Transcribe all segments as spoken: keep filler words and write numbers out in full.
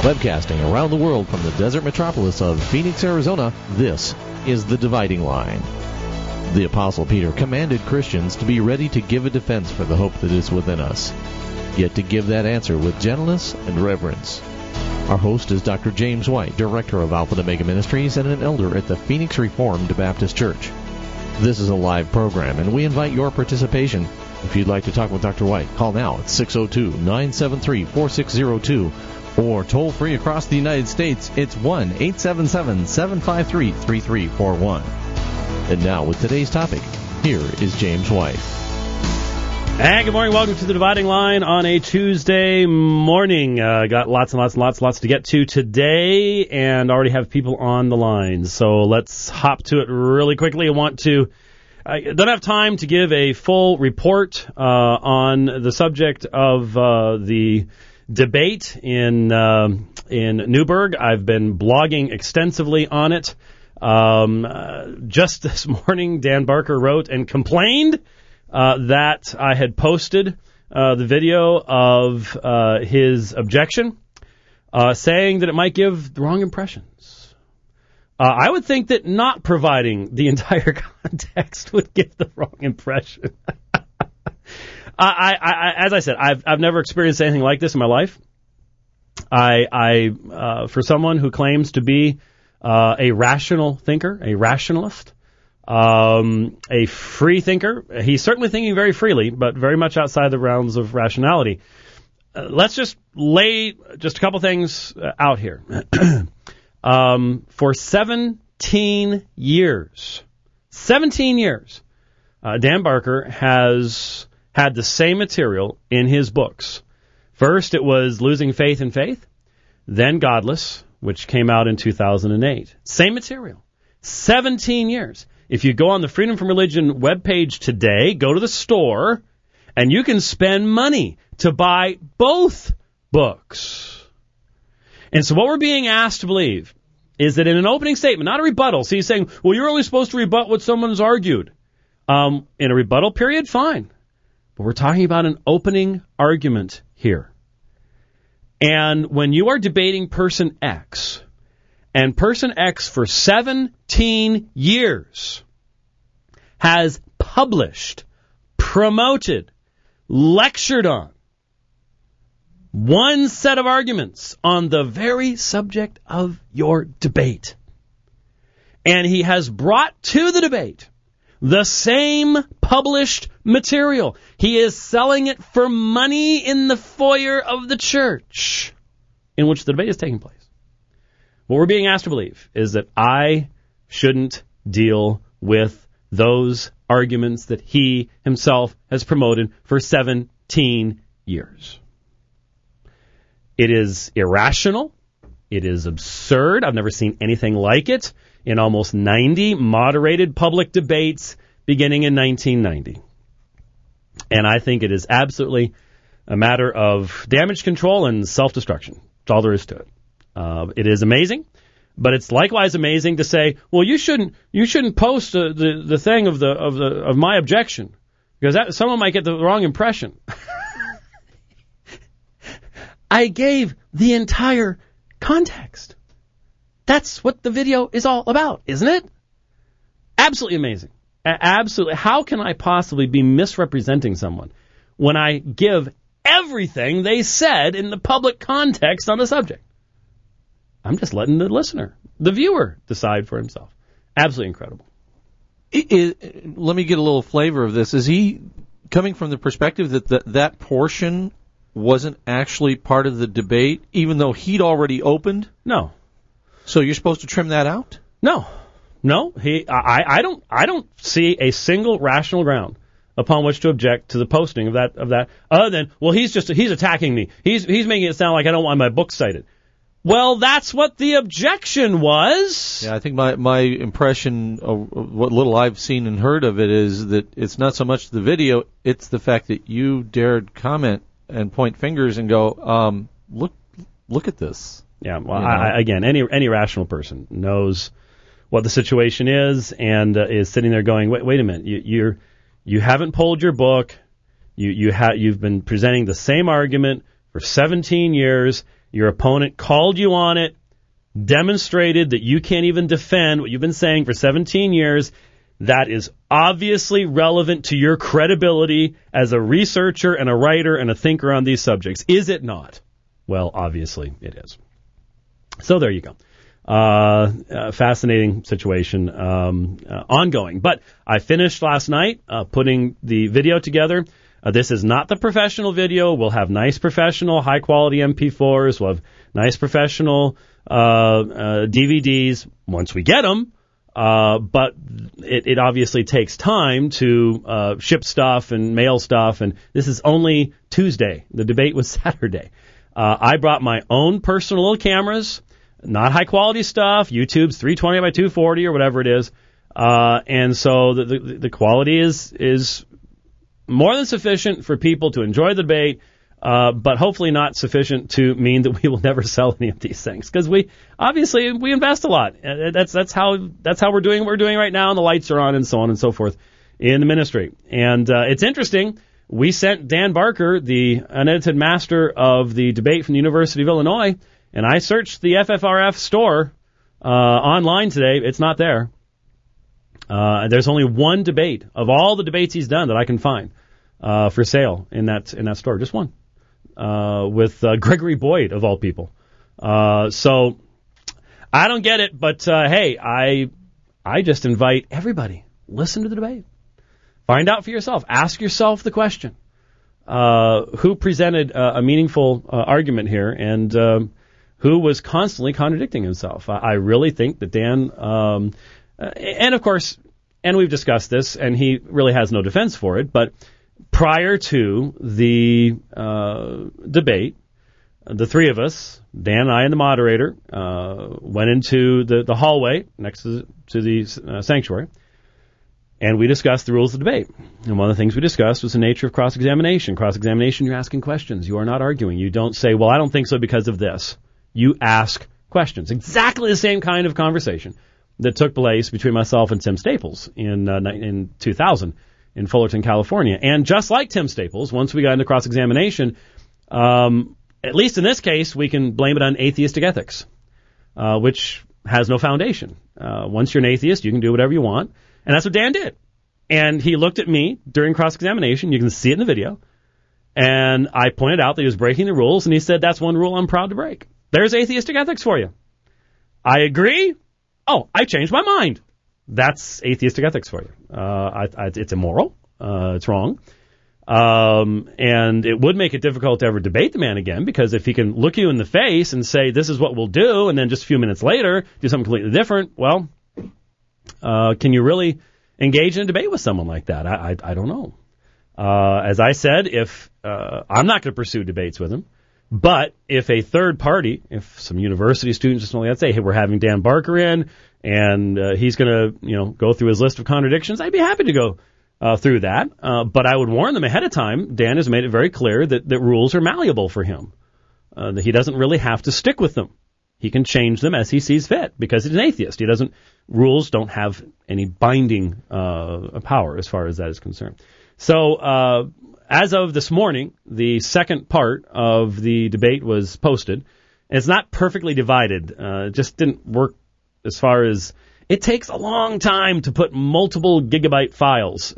Webcasting around the world from the desert metropolis of Phoenix, Arizona, this is The Dividing Line. The Apostle Peter commanded Christians to be ready to give a defense for the hope that is within us, yet to give that answer with gentleness and reverence. Our host is Doctor James White, Director of Alpha and Omega Ministries and an elder at the Phoenix Reformed Baptist Church. This is a live program, and we invite your participation. If you'd like to talk with Doctor White, call now at six oh two, nine seven three, four six oh two, or toll free across the United States, it's one eight seven seven, seven five three, three three four one. And now, with today's topic, here is James White. And good morning. Welcome to The Dividing Line on a Tuesday morning. Uh, got lots and lots and lots and lots to get to today, and already have people on the line. So let's hop to it really quickly. I want to... I don't have time to give a full report uh, on the subject of uh, the debate in uh, in Newburgh. I've been blogging extensively on it. Um, uh, just this morning, Dan Barker wrote and complained uh, that I had posted uh, the video of uh, his objection, uh, saying that it might give the wrong impressions. Uh, I would think that not providing the entire context would give the wrong impression. I, I, I, as I said, I've I've never experienced anything like this in my life. I, I uh, for someone who claims to be uh, a rational thinker, a rationalist, um, a free thinker, he's certainly thinking very freely, but very much outside the realms of rationality. Uh, let's just lay just a couple things out here. Um, for seventeen years, seventeen years, uh, Dan Barker has had the same material in his books. First, it was Losing Faith in Faith, then Godless, which came out in two thousand eight. Same material. seventeen years. If you go on the Freedom from Religion webpage today, go to the store, and you can spend money to buy both books. And so what we're being asked to believe is that in an opening statement, not a rebuttal. So he's saying, well, you're only supposed to rebut what someone's argued. Um, in a rebuttal period, fine. But we're talking about an opening argument here. And when you are debating person X, and person X for seventeen years has published, promoted, lectured on one set of arguments on the very subject of your debate. And he has brought to the debate the same published material. He is selling it for money in the foyer of the church in which the debate is taking place. What we're being asked to believe is that I shouldn't deal with those arguments that he himself has promoted for seventeen years. It is irrational. It is absurd. I've never seen anything like it in almost ninety moderated public debates beginning in nineteen ninety. And I think it is absolutely a matter of damage control and self-destruction. That's all there is to it. Uh, it is amazing, but it's likewise amazing to say, well, you shouldn't you shouldn't post uh, the the thing of the of the of my objection because that, someone might get the wrong impression. I gave the entire context. That's what the video is all about, isn't it? Absolutely amazing. A- absolutely. How can I possibly be misrepresenting someone when I give everything they said in the public context on the subject? I'm just letting the listener, the viewer, decide for himself. Absolutely incredible. It, it, let me get a little flavor of this. Is he coming from the perspective that the, that portion wasn't actually part of the debate, even though he'd already opened? No. So you're supposed to trim that out? No. No. He. I, I don't. I don't see a single rational ground upon which to object to the posting of that. Of that. Other than, well, he's just he's attacking me. He's he's making it sound like I don't want my book cited. Well, that's what the objection was. Yeah, I think my my impression of what little I've seen and heard of it is that it's not so much the video, it's the fact that you dared comment and point fingers and go, um, look, look at this. Yeah, well, you know? I, again, any any rational person knows what the situation is and uh, is sitting there going, wait, wait a minute, you, you're you haven't pulled your book, you you ha- you've been presenting the same argument for seventeen years, Your opponent called you on it, demonstrated that you can't even defend what you've been saying for seventeen years. That is obviously relevant to your credibility as a researcher and a writer and a thinker on these subjects. Is it not? Well, obviously it is. So there you go. Uh, uh fascinating situation, um, uh, ongoing. But I finished last night uh, putting the video together. Uh, this is not the professional video. We'll have nice professional, high-quality M P fours. We'll have nice professional uh, uh, D V Ds once we get them. Uh, but it, it obviously takes time to uh, ship stuff and mail stuff. And this is only Tuesday. The debate was Saturday. Uh, I brought my own personal little cameras, not high-quality stuff. YouTube's three twenty by two forty or whatever it is. Uh, and so the, the, the quality is is... more than sufficient for people to enjoy the debate, uh, but hopefully not sufficient to mean that we will never sell any of these things. Because we, obviously, we invest a lot. That's that's how that's how we're doing what we're doing right now, and the lights are on and so on and so forth in the ministry. And uh, it's interesting. We sent Dan Barker, the unedited master of the debate from the University of Illinois, and I searched the F F R F store uh, online today. It's not there. Uh, there's only one debate of all the debates he's done that I can find uh, for sale in that in that store. Just one uh, with uh, Gregory Boyd of all people. Uh, so I don't get it, but uh, hey, I I just invite everybody, listen to the debate, find out for yourself, ask yourself the question: uh, who presented uh, a meaningful uh, argument here, and um, who was constantly contradicting himself? I, I really think that Dan. Um, Uh, and, of course, and we've discussed this, and he really has no defense for it, but prior to the uh, debate, the three of us, Dan and I and the moderator, uh, went into the, the hallway next to, to the uh, sanctuary, and we discussed the rules of the debate. And one of the things we discussed was the nature of cross-examination. Cross-examination, you're asking questions. You are not arguing. You don't say, well, I don't think so because of this. You ask questions. Exactly the same kind of conversation that took place between myself and Tim Staples in uh, in two thousand in Fullerton, California. And just like Tim Staples, once we got into cross-examination, um, at least in this case, we can blame it on atheistic ethics, uh, which has no foundation. Uh, once you're an atheist, you can do whatever you want. And that's what Dan did. And he looked at me during cross-examination. You can see it in the video. And I pointed out that he was breaking the rules, and he said, that's one rule I'm proud to break. There's atheistic ethics for you. I agree. Oh, I changed my mind. That's atheistic ethics for you. Uh, I, I, it's immoral. Uh, it's wrong. Um, and it would make it difficult to ever debate the man again, because if he can look you in the face and say, this is what we'll do, and then just a few minutes later do something completely different, well, uh, can you really engage in a debate with someone like that? I, I, I don't know. Uh, as I said, if uh, I'm not going to pursue debates with him, but if a third party, if some university students or something like that say, hey, we're having Dan Barker in, and uh, he's going to, you know, go through his list of contradictions, I'd be happy to go uh, through that. Uh, but I would warn them ahead of time. Dan has made it very clear that, that rules are malleable for him, uh, that he doesn't really have to stick with them. He can change them as he sees fit, because he's an atheist. He doesn't, rules don't have any binding uh, power as far as that is concerned. So, uh, as of this morning, the second part of the debate was posted. It's not perfectly divided. Uh, it just didn't work as far as it takes a long time to put multiple gigabyte files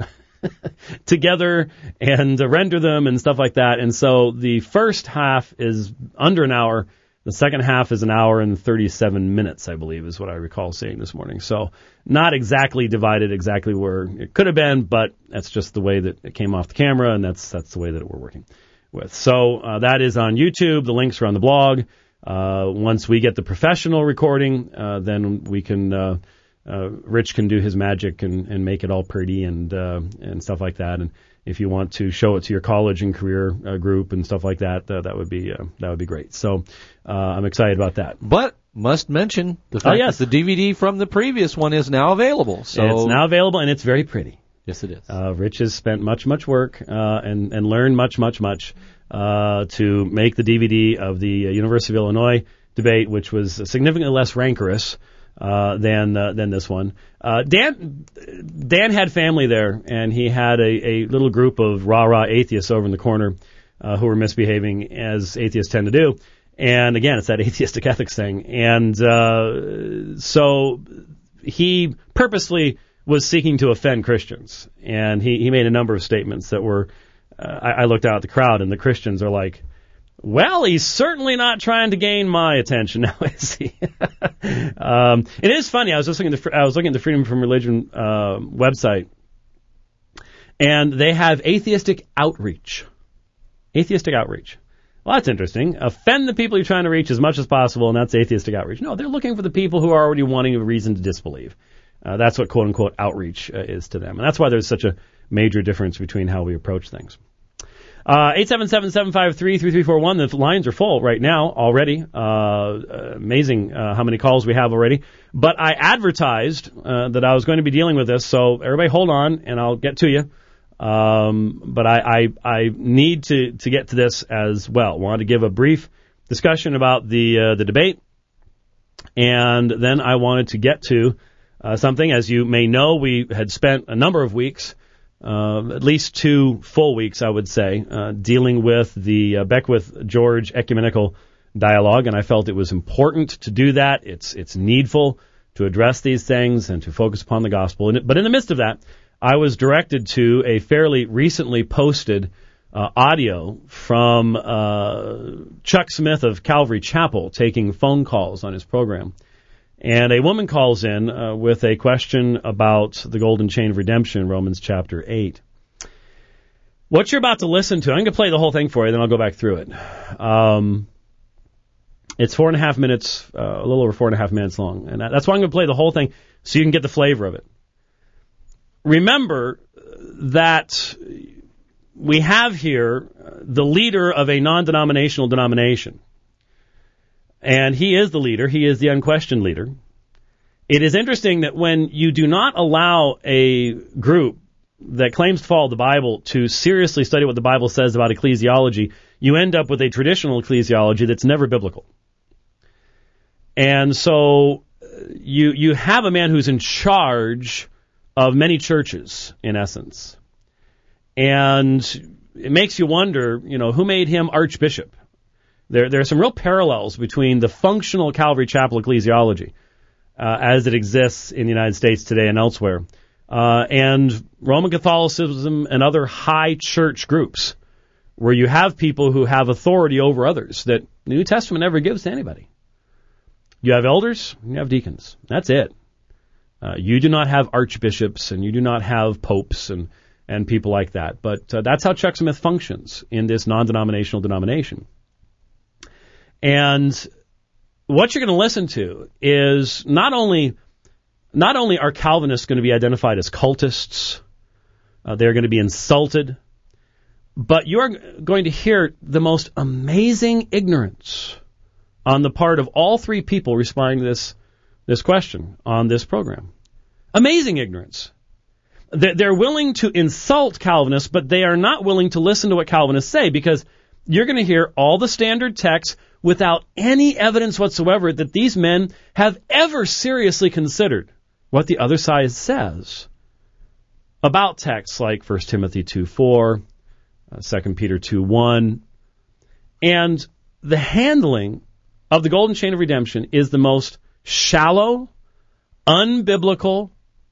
together and uh, render them and stuff like that. And so the first half is under an hour. The second half is an hour and thirty-seven minutes, I believe, is what I recall seeing this morning. So not exactly divided exactly where it could have been, but that's just the way that it came off the camera, and that's that's the way that we're working with. So uh, that is on YouTube. The links are on the blog. Uh, once we get the professional recording, uh, then we can, uh, uh, Rich can do his magic and, and make it all pretty and uh, and stuff like that. And if you want to show it to your college and career uh, group and stuff like that, uh, that would be uh, that would be great. So uh, I'm excited about that. But must mention the fact oh, yes. that the D V D from the previous one is now available. So it's now available, and it's very pretty. Yes, it is. Uh, Rich has spent much, much work uh, and and learned much, much, much uh, to make the D V D of the uh, University of Illinois debate, which was significantly less rancorous uh, than uh, than this one. Uh, Dan Dan had family there, and he had a, a little group of rah-rah atheists over in the corner uh, who were misbehaving, as atheists tend to do. And again, it's that atheistic ethics thing. And uh, so he purposely was seeking to offend Christians. And he, he made a number of statements that were, uh, I, I looked out at the crowd, and the Christians are like, well, he's certainly not trying to gain my attention now, is he? um, it is funny. I was just looking at the, I was looking at the Freedom from Religion uh, website, and they have atheistic outreach. Atheistic outreach. Well, that's interesting. Offend the people you're trying to reach as much as possible, and that's atheistic outreach. No, they're looking for the people who are already wanting a reason to disbelieve. Uh, that's what quote-unquote outreach uh, is to them. And that's why there's such a major difference between how we approach things. Uh, eight seven seven, seven five three, three three four one. The lines are full right now already. Uh, amazing uh, how many calls we have already. But I advertised uh, that I was going to be dealing with this, so everybody hold on, and I'll get to you. Um, but I, I, I need to, to get to this as well. Wanted to give a brief discussion about the uh, the debate, and then I wanted to get to uh, something. As you may know, we had spent a number of weeks, uh, at least two full weeks, I would say, uh, dealing with the uh, Beckwith-George ecumenical dialogue, and I felt it was important to do that. It's it's needful to address these things and to focus upon the gospel. But in the midst of that, I was directed to a fairly recently posted uh, audio from uh, Chuck Smith of Calvary Chapel taking phone calls on his program. And a woman calls in uh, with a question about the golden chain of redemption, Romans chapter eight. What you're about to listen to, I'm going to play the whole thing for you, then I'll go back through it. Um, it's four and a half minutes, uh, a little over four and a half minutes long. And that's why I'm going to play the whole thing so you can get the flavor of it. Remember that we have here the leader of a non-denominational denomination. And he is the leader. He is the unquestioned leader. It is interesting that when you do not allow a group that claims to follow the Bible to seriously study what the Bible says about ecclesiology, you end up with a traditional ecclesiology that's never biblical. And so you you have a man who's in charge of many churches, in essence. And it makes you wonder, you know, who made him archbishop? There, there are some real parallels between the functional Calvary Chapel ecclesiology, uh, as it exists in the United States today and elsewhere, uh, and Roman Catholicism and other high church groups, where you have people who have authority over others that the New Testament never gives to anybody. You have elders, you have deacons. That's it. Uh, you do not have archbishops, and you do not have popes and, and people like that. But uh, that's how Chuck Smith functions in this non-denominational denomination. And what you're going to listen to is not only not only are Calvinists going to be identified as cultists, uh, they're going to be insulted, but you're going to hear the most amazing ignorance on the part of all three people responding to this this question on this program. Amazing ignorance. They're willing to insult Calvinists, but they are not willing to listen to what Calvinists say, because you're going to hear all the standard texts without any evidence whatsoever that these men have ever seriously considered what the other side says about texts like First Timothy two four, uh, Second Peter two one. And the handling of the golden chain of redemption is the most shallow, unbiblical,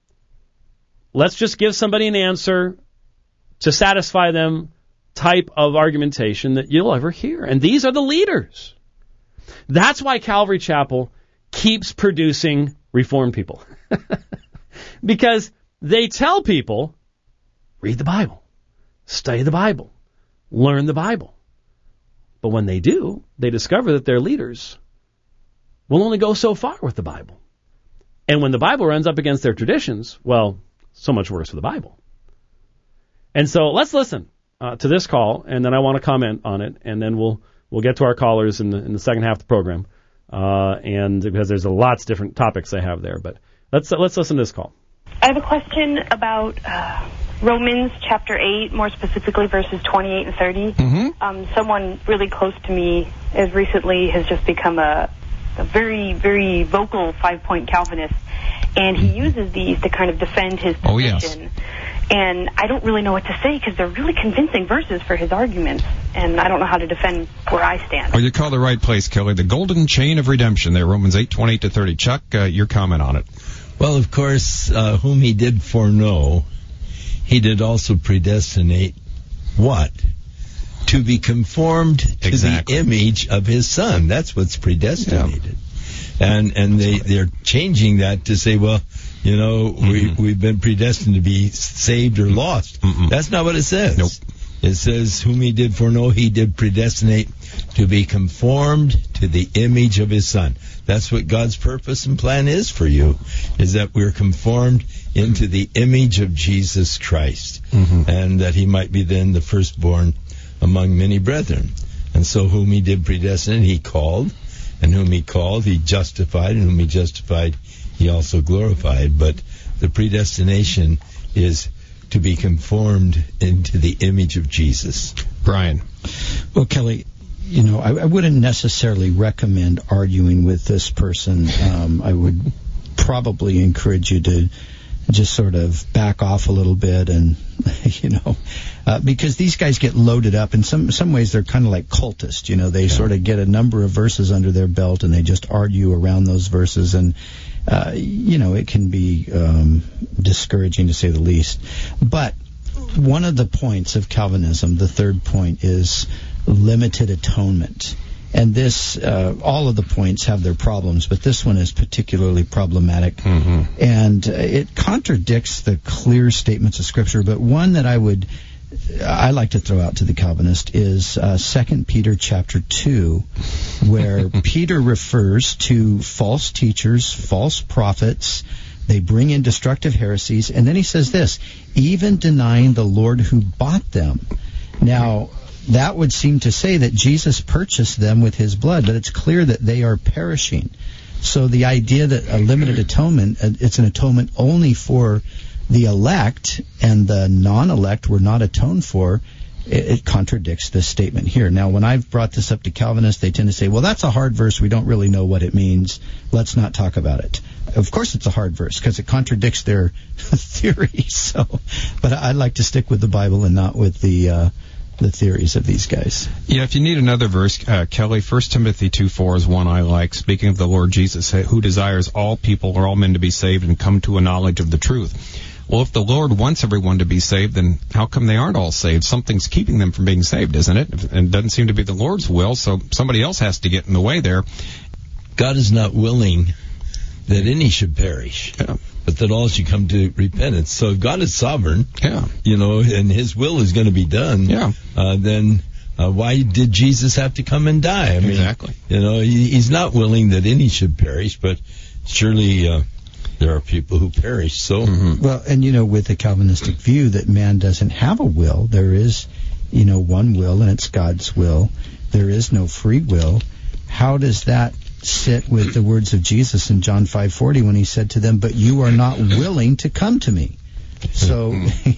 let's just give somebody an answer to satisfy them type of argumentation that you'll ever hear. And these are the leaders. That's why Calvary Chapel keeps producing Reformed people. Because they tell people, read the Bible, study the Bible, learn the Bible. But when they do, they discover that their leaders will only go so far with the Bible. And when the Bible runs up against their traditions, well, so much worse for the Bible. And so let's listen uh, to this call, and then I want to comment on it, and then we'll we'll get to our callers in the in the second half of the program, uh, and because there's a lots of different topics I have there. But let's uh, let's listen to this call. I have a question about uh, Romans chapter eight, more specifically verses twenty-eight and thirty. Mm-hmm. Um, someone really close to me as recently has just become a, a very, very vocal five-point Calvinist, and he uses these to kind of defend his position. Oh, yes. And I don't really know what to say because they're really convincing verses for his arguments, and I don't know how to defend where I stand. Well, you call the right place, Kelly. The golden chain of redemption there, Romans eight, twenty-eight to thirty. Chuck, uh, your comment on it. Well, of course, uh, whom he did foreknow, he did also predestinate what? To be conformed to exactly. the image of his Son. That's what's predestinated. Yeah. And and they, they're changing that to say, well, you know, mm-hmm. we, we've been predestined to be saved or lost. Mm-mm. That's not what it says. Nope. It says, whom he did foreknow, he did predestinate to be conformed to the image of his Son. That's what God's purpose and plan is for you, is that we're conformed into the image of Jesus Christ, mm-hmm. and that he might be then the firstborn among many brethren. And so whom he did predestinate, he called, and whom he called, he justified, and whom he justified, he also glorified. But the predestination is to be conformed into the image of Jesus. Brian. Well, Kelly, you know, I, I wouldn't necessarily recommend arguing with this person. Um, I would probably encourage you to just sort of back off a little bit, and you know, uh, because these guys get loaded up. In some some ways, they're kind of like cultists. You know, they yeah. sort of get a number of verses under their belt, and they just argue around those verses, and uh, you know, it can be um, discouraging to say the least. But one of the points of Calvinism, the third point, is limited atonement. And this, uh, all of the points have their problems, but this one is particularly problematic. Mm-hmm. And uh, it contradicts the clear statements of Scripture. But one that I would, I like to throw out to the Calvinist is uh, Second Peter chapter two, where Peter refers to false teachers, false prophets. They bring in destructive heresies. And then he says this, even denying the Lord who bought them. Now, that would seem to say that Jesus purchased them with his blood, but it's clear that they are perishing. So the idea that a limited atonement, it's an atonement only for the elect, and the non-elect were not atoned for, it, it contradicts this statement here. Now, when I've brought this up to Calvinists, they tend to say, well, that's a hard verse. We don't really know what it means. Let's not talk about it. Of course it's a hard verse, because it contradicts their theory. So, but I'd like to stick with the Bible and not with the uh, the theories of these guys. Yeah, if you need another verse, uh, Kelly, First Timothy two four is one I like. Speaking of the Lord Jesus, who desires all people or all men to be saved and come to a knowledge of the truth. Well, if the Lord wants everyone to be saved, then how come they aren't all saved? Something's keeping them from being saved, isn't it? And it doesn't seem to be the Lord's will, so somebody else has to get in the way there. God is not willing that any should perish, yeah. but that all should come to repentance. So if God is sovereign, yeah. you know, and his will is going to be done, yeah. uh, then uh, why did Jesus have to come and die? I mean, exactly. You know, he, he's not willing that any should perish, but surely uh, there are people who perish. So, mm-hmm. Well, and you know, with the Calvinistic view that man doesn't have a will, there is, you know, one will, and it's God's will. There is no free will. How does that sit with the words of Jesus in John five forty when he said to them, but you are not willing to come to me? So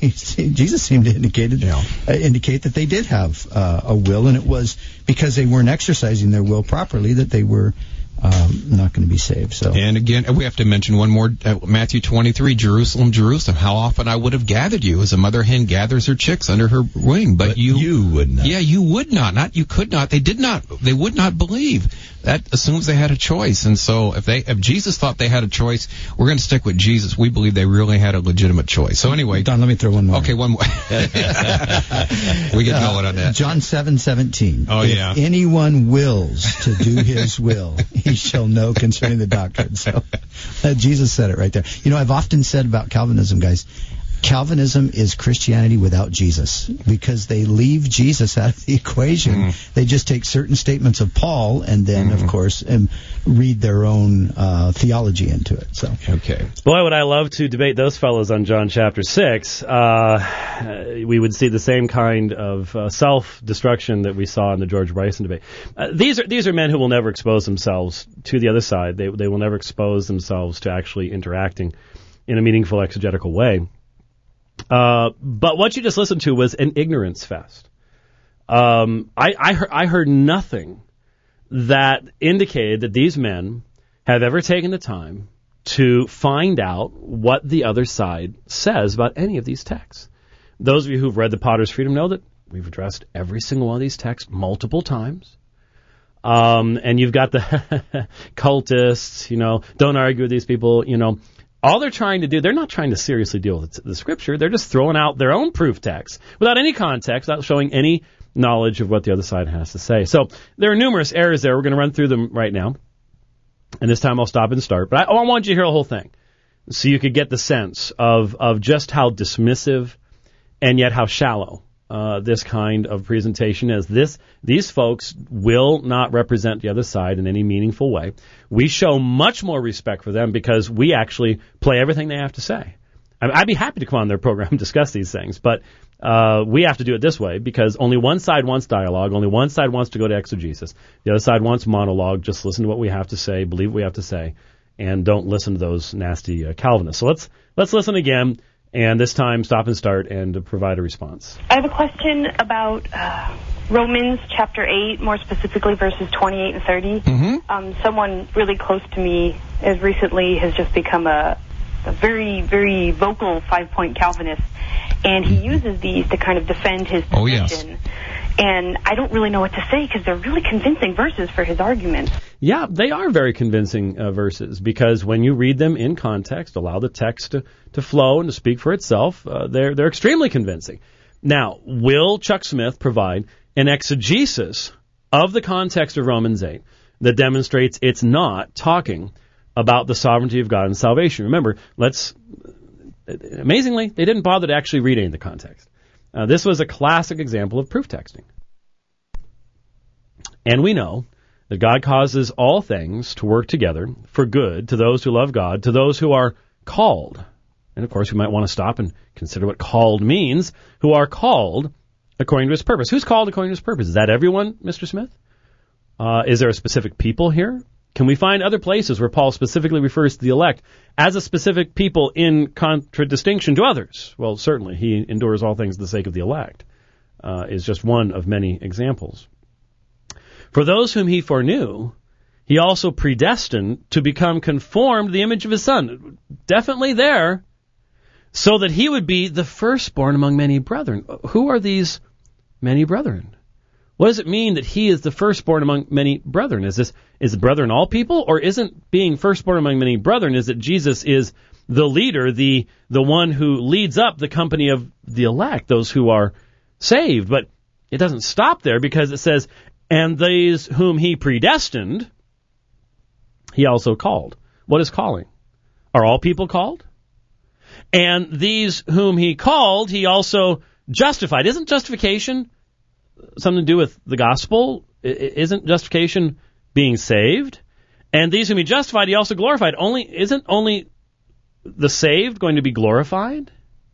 Jesus seemed to indicate, yeah. uh, indicate that they did have uh, a will, and it was because they weren't exercising their will properly that they were um, not going to be saved. So, and again, we have to mention one more, uh, Matthew twenty-three, Jerusalem, Jerusalem, how often I would have gathered you as a mother hen gathers her chicks under her wing, but, but you, you would not. Yeah, you would not. Not you could not. They did not. They would not believe. That assumes they had a choice, and so if they, if Jesus thought they had a choice, we're going to stick with Jesus. We believe they really had a legitimate choice. So anyway, Don, let me throw one more. Okay, one more. We get uh, going on that. John seven seventeen. Oh if yeah. anyone wills to do his will, he shall know concerning the doctrine. So uh, Jesus said it right there. You know, I've often said about Calvinism, guys, Calvinism is Christianity without Jesus, because they leave Jesus out of the equation. Mm. They just take certain statements of Paul and then, mm. of course, um, read their own uh, theology into it. So, okay. Boy, would I love to debate those fellows on John chapter six. Uh, we would see the same kind of uh, self-destruction that we saw in the George Bryson debate. Uh, these are these are men who will never expose themselves to the other side. They they will never expose themselves to actually interacting in a meaningful exegetical way. Uh, but what you just listened to was an ignorance fest. Um, I, I, heard, I heard nothing that indicated that these men have ever taken the time to find out what the other side says about any of these texts. Those of you who've read The Potter's Freedom know that we've addressed every single one of these texts multiple times. Um, and you've got the cultists, you know, don't argue with these people, you know. All they're trying to do, they're not trying to seriously deal with the Scripture. They're just throwing out their own proof text without any context, without showing any knowledge of what the other side has to say. So there are numerous errors there. We're going to run through them right now. And this time I'll stop and start. But I, I want you to hear the whole thing so you could get the sense of, of just how dismissive and yet how shallow uh, this kind of presentation is. This, these folks will not represent the other side in any meaningful way. We show much more respect for them because we actually play everything they have to say. I mean, I'd be happy to come on their program and discuss these things, but uh, we have to do it this way because only one side wants dialogue, only one side wants to go to exegesis. The other side wants monologue. Just listen to what we have to say, believe what we have to say, and don't listen to those nasty uh, Calvinists. So let's let's listen again. And this time, stop and start and uh, provide a response. I have a question about uh, Romans chapter eight, more specifically verses twenty-eight and thirty. Mm-hmm. Um, someone really close to me as recently has just become a, a very, very vocal five-point Calvinist, and he uses these to kind of defend his position. Oh, yes. And I don't really know what to say because they're really convincing verses for his arguments. Yeah, they are very convincing uh, verses because when you read them in context, allow the text to, to flow and to speak for itself, uh, they're they're extremely convincing. Now, will Chuck Smith provide an exegesis of the context of Romans eight that demonstrates it's not talking about the sovereignty of God and salvation? Remember, let's amazingly, they didn't bother to actually read any of the context. Uh, this was a classic example of proof texting. And we know that God causes all things to work together for good to those who love God, to those who are called. And, of course, we might want to stop and consider what called means, who are called according to his purpose. Who's called according to his purpose? Is that everyone, Mister Smith? Uh, is there a specific people here? Can we find other places where Paul specifically refers to the elect as a specific people in contradistinction to others? Well, certainly, he endures all things for the sake of the elect, uh, is just one of many examples. For those whom he foreknew, he also predestined to become conformed to the image of his Son. Definitely there, so that he would be the firstborn among many brethren. Who are these many brethren? What does it mean that he is the firstborn among many brethren? Is this is brethren all people, or isn't being firstborn among many brethren, is that Jesus is the leader, the the one who leads up the company of the elect, those who are saved? But it doesn't stop there because it says, and these whom he predestined, he also called. What is calling? Are all people called? And these whom he called, he also justified. Isn't justification something to do with the gospel? Isn't justification being saved? And these whom he justified, he also glorified. Only isn't only the saved going to be glorified?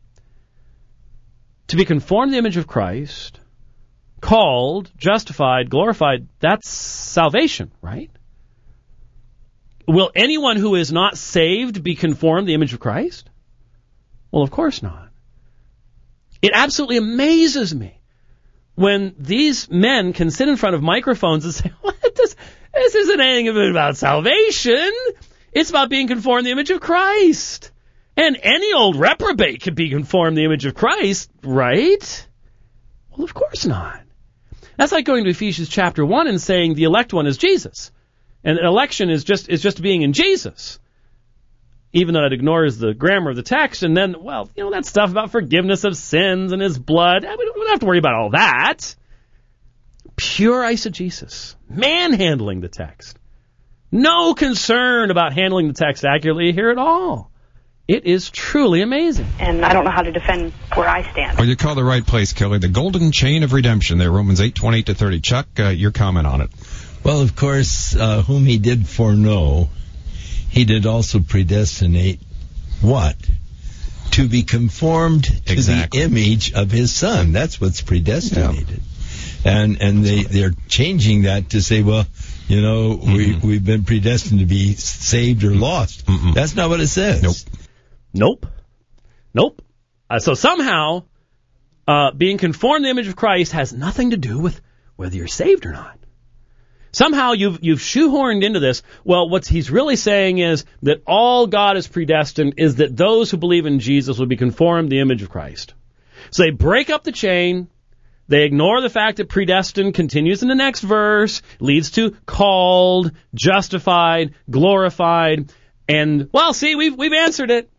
To be conformed to the image of Christ, called, justified, glorified, that's salvation, right? Will anyone who is not saved be conformed to the image of Christ? Well, of course not. It absolutely amazes me when these men can sit in front of microphones and say, what? This, this isn't anything about salvation. It's about being conformed to the image of Christ. And any old reprobate can be conformed to the image of Christ, right? Well, of course not. That's like going to Ephesians chapter one and saying the elect one is Jesus. And election is just is just being in Jesus. Even though it ignores the grammar of the text, and then, well, you know, that stuff about forgiveness of sins and his blood, we don't, we don't have to worry about all that. Pure eisegesis, manhandling the text. No concern about handling the text accurately here at all. It is truly amazing. And I don't know how to defend where I stand. Well, you call the right place, Kelly. The golden chain of redemption there, Romans eight, twenty-eight to thirty. Chuck, uh, your comment on it. Well, of course, uh, whom he did foreknow, he did also predestinate what? To be conformed to exactly. the image of his Son. That's what's predestinated. Yeah. And and they, they're changing that to say, well, you know, mm-hmm. we, we've been predestined to be saved or lost. Mm-mm. That's not what it says. Nope. Nope. Nope. Uh, so somehow, uh, being conformed to the image of Christ has nothing to do with whether you're saved or not. Somehow you've you've shoehorned into this, well, what he's really saying is that all God has predestined is that those who believe in Jesus will be conformed to the image of Christ. So they break up the chain. They ignore the fact that predestined continues in the next verse, leads to called, justified, glorified, and, well, see, we've we've answered it.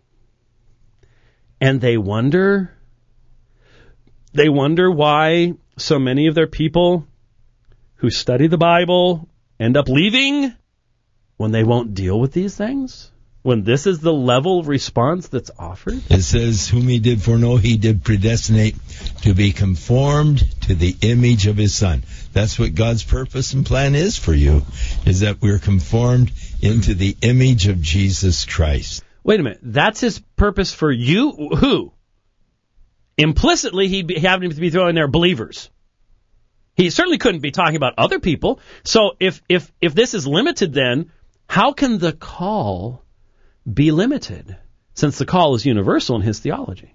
And they wonder, they wonder why so many of their people who study the Bible end up leaving when they won't deal with these things? When this is the level of response that's offered? It says, whom he did foreknow, he did predestinate to be conformed to the image of his Son. That's what God's purpose and plan is for you, is that we're conformed into the image of Jesus Christ. Wait a minute. That's his purpose for you? Who? Implicitly, he'd be having to be throwing there believers. He certainly couldn't be talking about other people. So if if if this is limited, then how can the call be limited, since the call is universal in his theology?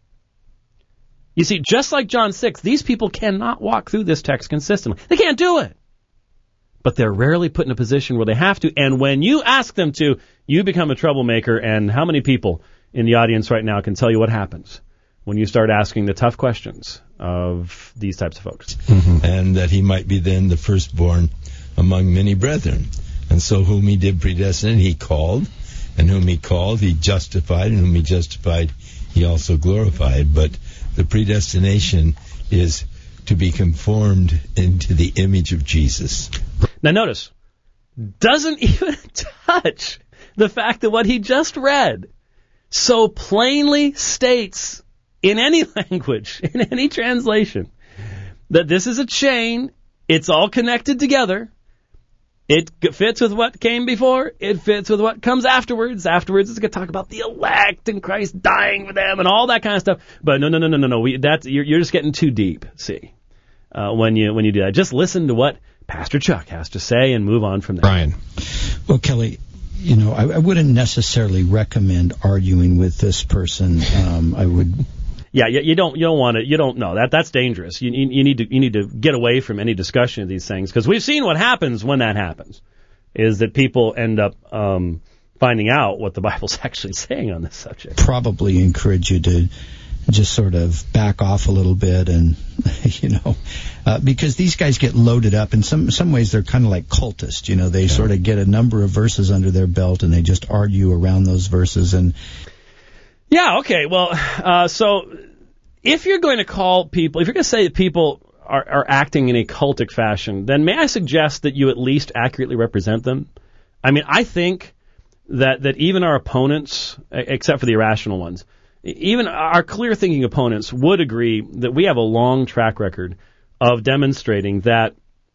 You see, just like John six, these people cannot walk through this text consistently. They can't do it. But they're rarely put in a position where they have to, and when you ask them to, you become a troublemaker, and how many people in the audience right now can tell you what happens when you start asking the tough questions of these types of folks? Mm-hmm. And that he might be then the firstborn among many brethren. And so whom he did predestinate, he called. And whom he called, he justified. And whom he justified, he also glorified. But the predestination is to be conformed into the image of Jesus. Now notice, doesn't even touch the fact that what he just read so plainly states in any language, in any translation, that this is a chain, it's all connected together. It fits with what came before. It fits with what comes afterwards. Afterwards, it's going to talk about the elect and Christ dying for them and all that kind of stuff. But no, no, no, no, no, no. We, that's, you're, you're just getting too deep. See, uh, when you when you do that, just listen to what Pastor Chuck has to say and move on from there. Brian. Well, Kelly, you know, I, I wouldn't necessarily recommend arguing with this person. Um, I would. Yeah, you, you don't you don't want to you don't know that that's dangerous. You, you you need to you need to get away from any discussion of these things, because we've seen what happens when that happens, is that people end up um, finding out what the Bible's actually saying on this subject. Probably encourage you to just sort of back off a little bit, and you know, uh, because these guys get loaded up. In some some ways, they're kind of like cultists. You know, they yeah. sort of get a number of verses under their belt, and they just argue around those verses. And yeah, okay, well, uh, so if you're going to call people, if you're going to say that people are, are acting in a cultic fashion, then may I suggest that you at least accurately represent them? I mean, I think that that even our opponents, except for the irrational ones, even our clear-thinking opponents would agree that we have a long track record of demonstrating that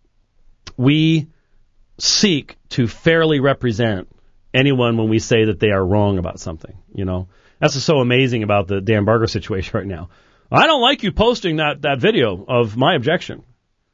we seek to fairly represent anyone when we say that they are wrong about something. You know, that's what's so amazing about the Dan Barger situation right now. I don't like you posting that, that video of my objection.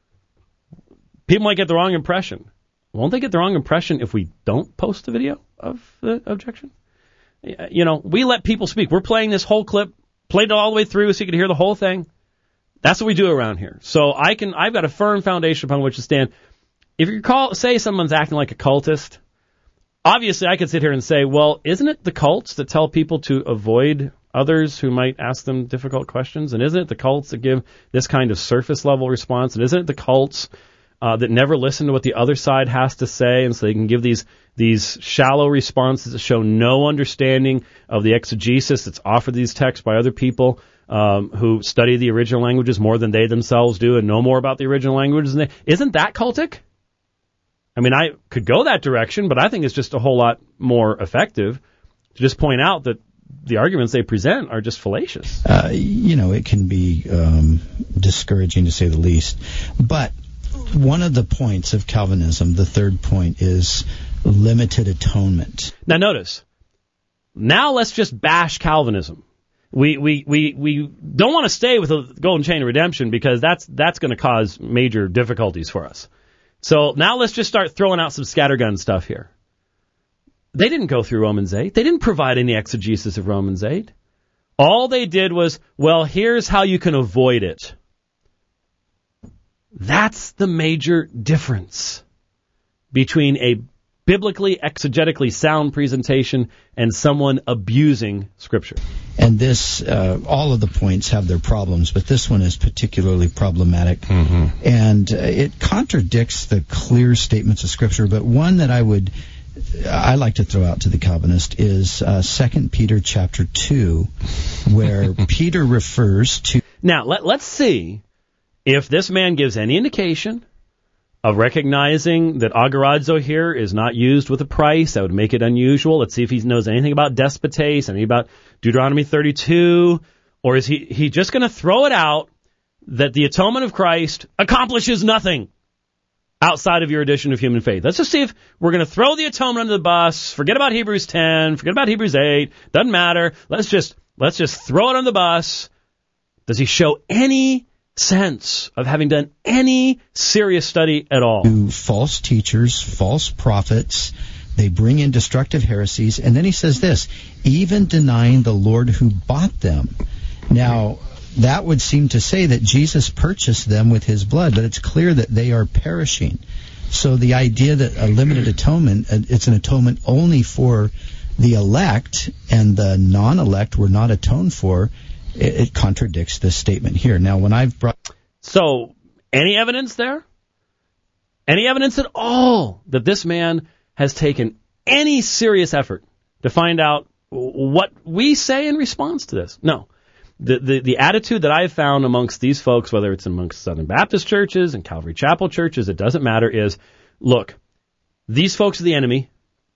People might get the wrong impression. Won't they get the wrong impression if we don't post the video of the objection? You know, we let people speak. We're playing this whole clip, played it all the way through so you can hear the whole thing. That's what we do around here. So I can, I've got a firm foundation upon which to stand. If you call, say someone's acting like a cultist, obviously I could sit here and say, well, isn't it the cults that tell people to avoid others who might ask them difficult questions? And isn't it the cults that give this kind of surface level response? And isn't it the cults Uh, that never listen to what the other side has to say, and so they can give these these shallow responses that show no understanding of the exegesis that's offered these texts by other people um, who study the original languages more than they themselves do and know more about the original languages. And they, isn't that cultic? I mean, I could go that direction, but I think it's just a whole lot more effective to just point out that the arguments they present are just fallacious. Uh, you know, it can be um, discouraging to say the least, but one of the points of Calvinism, the third point, is limited atonement. Now notice, now let's just bash Calvinism. We we we, we don't want to stay with the golden chain of redemption because that's that's going to cause major difficulties for us. So now let's just start throwing out some scattergun stuff here. They didn't go through Romans eight. They didn't provide any exegesis of Romans eight. All they did was, well, here's how you can avoid it. That's the major difference. between a biblically, exegetically sound presentation and someone abusing Scripture. And this, uh, all of the points have their problems, but this one is particularly problematic. Mm-hmm. And uh, it contradicts the clear statements of Scripture, but one that I would, I like to throw out to the Calvinist is uh, Second Peter chapter two, where Peter refers to... Now, let, let's see if this man gives any indication of recognizing that agorazo here is not used with a price. That would make it unusual. Let's see if he knows anything about despotes, anything about Deuteronomy thirty-two, or is he, he just going to throw it out that the atonement of Christ accomplishes nothing outside of your addition of human faith? Let's just see if we're going to throw the atonement under the bus, forget about Hebrews ten, forget about Hebrews eight, doesn't matter. Let's just, let's just throw it on the bus. Does he show any sense of having done any serious study at all? To false teachers, false prophets, they bring in destructive heresies, and then he says this, even denying the Lord who bought them. Now, that would seem to say that Jesus purchased them with his blood, but it's clear that they are perishing. So the idea that a limited atonement, it's an atonement only for the elect, and the non-elect were not atoned for, it contradicts this statement here. Now, when I've brought... So, any evidence there? Any evidence at all that this man has taken any serious effort to find out what we say in response to this? No. The, the, the attitude that I've found amongst these folks, whether it's amongst Southern Baptist churches and Calvary Chapel churches, it doesn't matter, is, look, these folks are the enemy,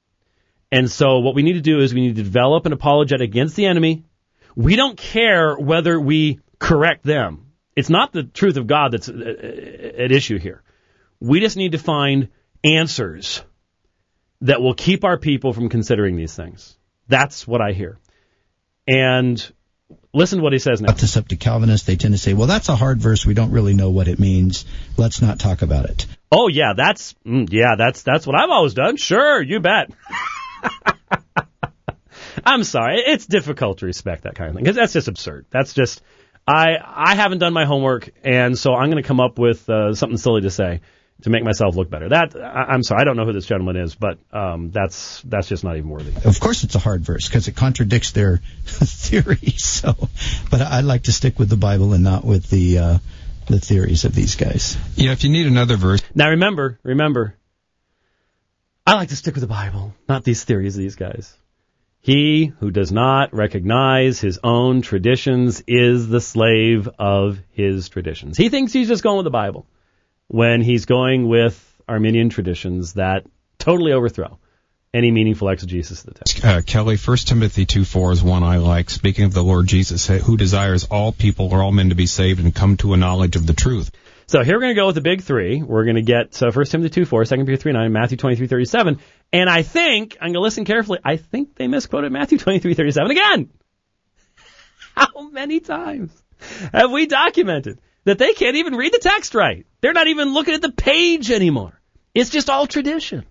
and so what we need to do is we need to develop an apologetic against the enemy. We don't care whether we correct them. It's not the truth of God that's at issue here. We just need to find answers that will keep our people from considering these things. That's what I hear. And listen to what he says now. This up to Calvinists, they tend to say, well, that's a hard verse. We don't really know what it means. Let's not talk about it. Oh, yeah, that's yeah, that's that's what I've always done. Sure, you bet. I'm sorry. It's difficult to respect that kind of thing because that's just absurd. That's just, I I haven't done my homework, and so I'm going to come up with uh, something silly to say to make myself look better. That I, I'm sorry. I don't know who this gentleman is, but um, that's that's just not even worthy. Of course, it's a hard verse because it contradicts their theory. So, but I like to stick with the Bible and not with the uh, the theories of these guys. Yeah, if you need another verse. Now remember, remember, I like to stick with the Bible, not these theories of these guys. He who does not recognize his own traditions is the slave of his traditions. He thinks he's just going with the Bible when he's going with Arminian traditions that totally overthrow any meaningful exegesis of the text. Uh, Kelly, First Timothy two four is one I like. Speaking of the Lord Jesus, who desires all people or all men to be saved and come to a knowledge of the truth. So here we're going to go with the big three. We're going to get uh, First Timothy two four, Second Peter three nine, Matthew twenty-three thirty-seven. And I think, I'm going to listen carefully, I think they misquoted Matthew twenty-three thirty-seven again. How many times have we documented that they can't even read the text right? They're not even looking at the page anymore. It's just all tradition.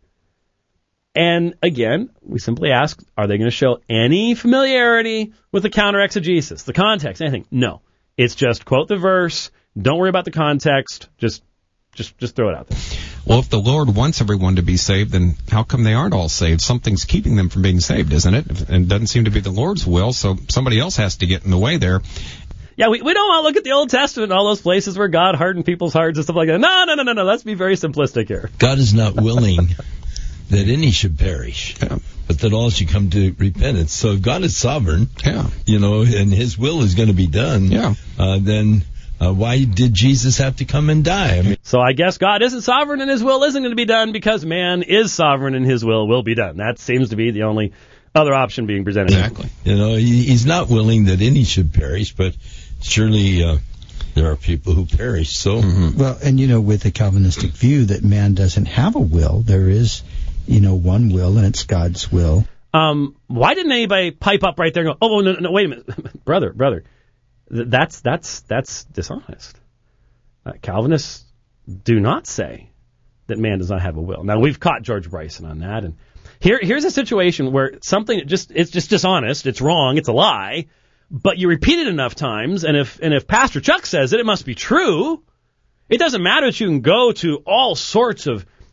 And again, we simply ask, are they going to show any familiarity with the counter-exegesis, the context, anything? No. It's just quote the verse. Don't worry about the context. Just, just, just throw it out there. Well, if the Lord wants everyone to be saved, then how come they aren't all saved? Something's keeping them from being saved, isn't it? And it doesn't seem to be the Lord's will, so somebody else has to get in the way there. Yeah, we, we don't want to look at the Old Testament and all those places where God hardened people's hearts and stuff like that. No, no, no, no, no. Let's be very simplistic here. God is not willing that any should perish, yeah, but that all should come to repentance. So if God is sovereign, yeah, you know, and His will is going to be done, yeah, uh, then uh, why did Jesus have to come and die? I mean, so I guess God isn't sovereign and His will isn't going to be done because man is sovereign and His will will be done. That seems to be the only other option being presented. Exactly. You know, he, He's not willing that any should perish, but surely uh, there are people who perish. So, mm-hmm. Well, and you know, with the Calvinistic view that man doesn't have a will, there is, you know, one will, and it's God's will. Um, why didn't anybody pipe up right there and go, oh, no, no, wait a minute, brother, brother, that's that's that's dishonest. Uh, Calvinists do not say that man does not have a will. Now, we've caught George Bryson on that, and here here's a situation where something just it's just dishonest, it's wrong, it's a lie, but you repeat it enough times, and if and if Pastor Chuck says it, it must be true. It doesn't matter that you can go to all sorts of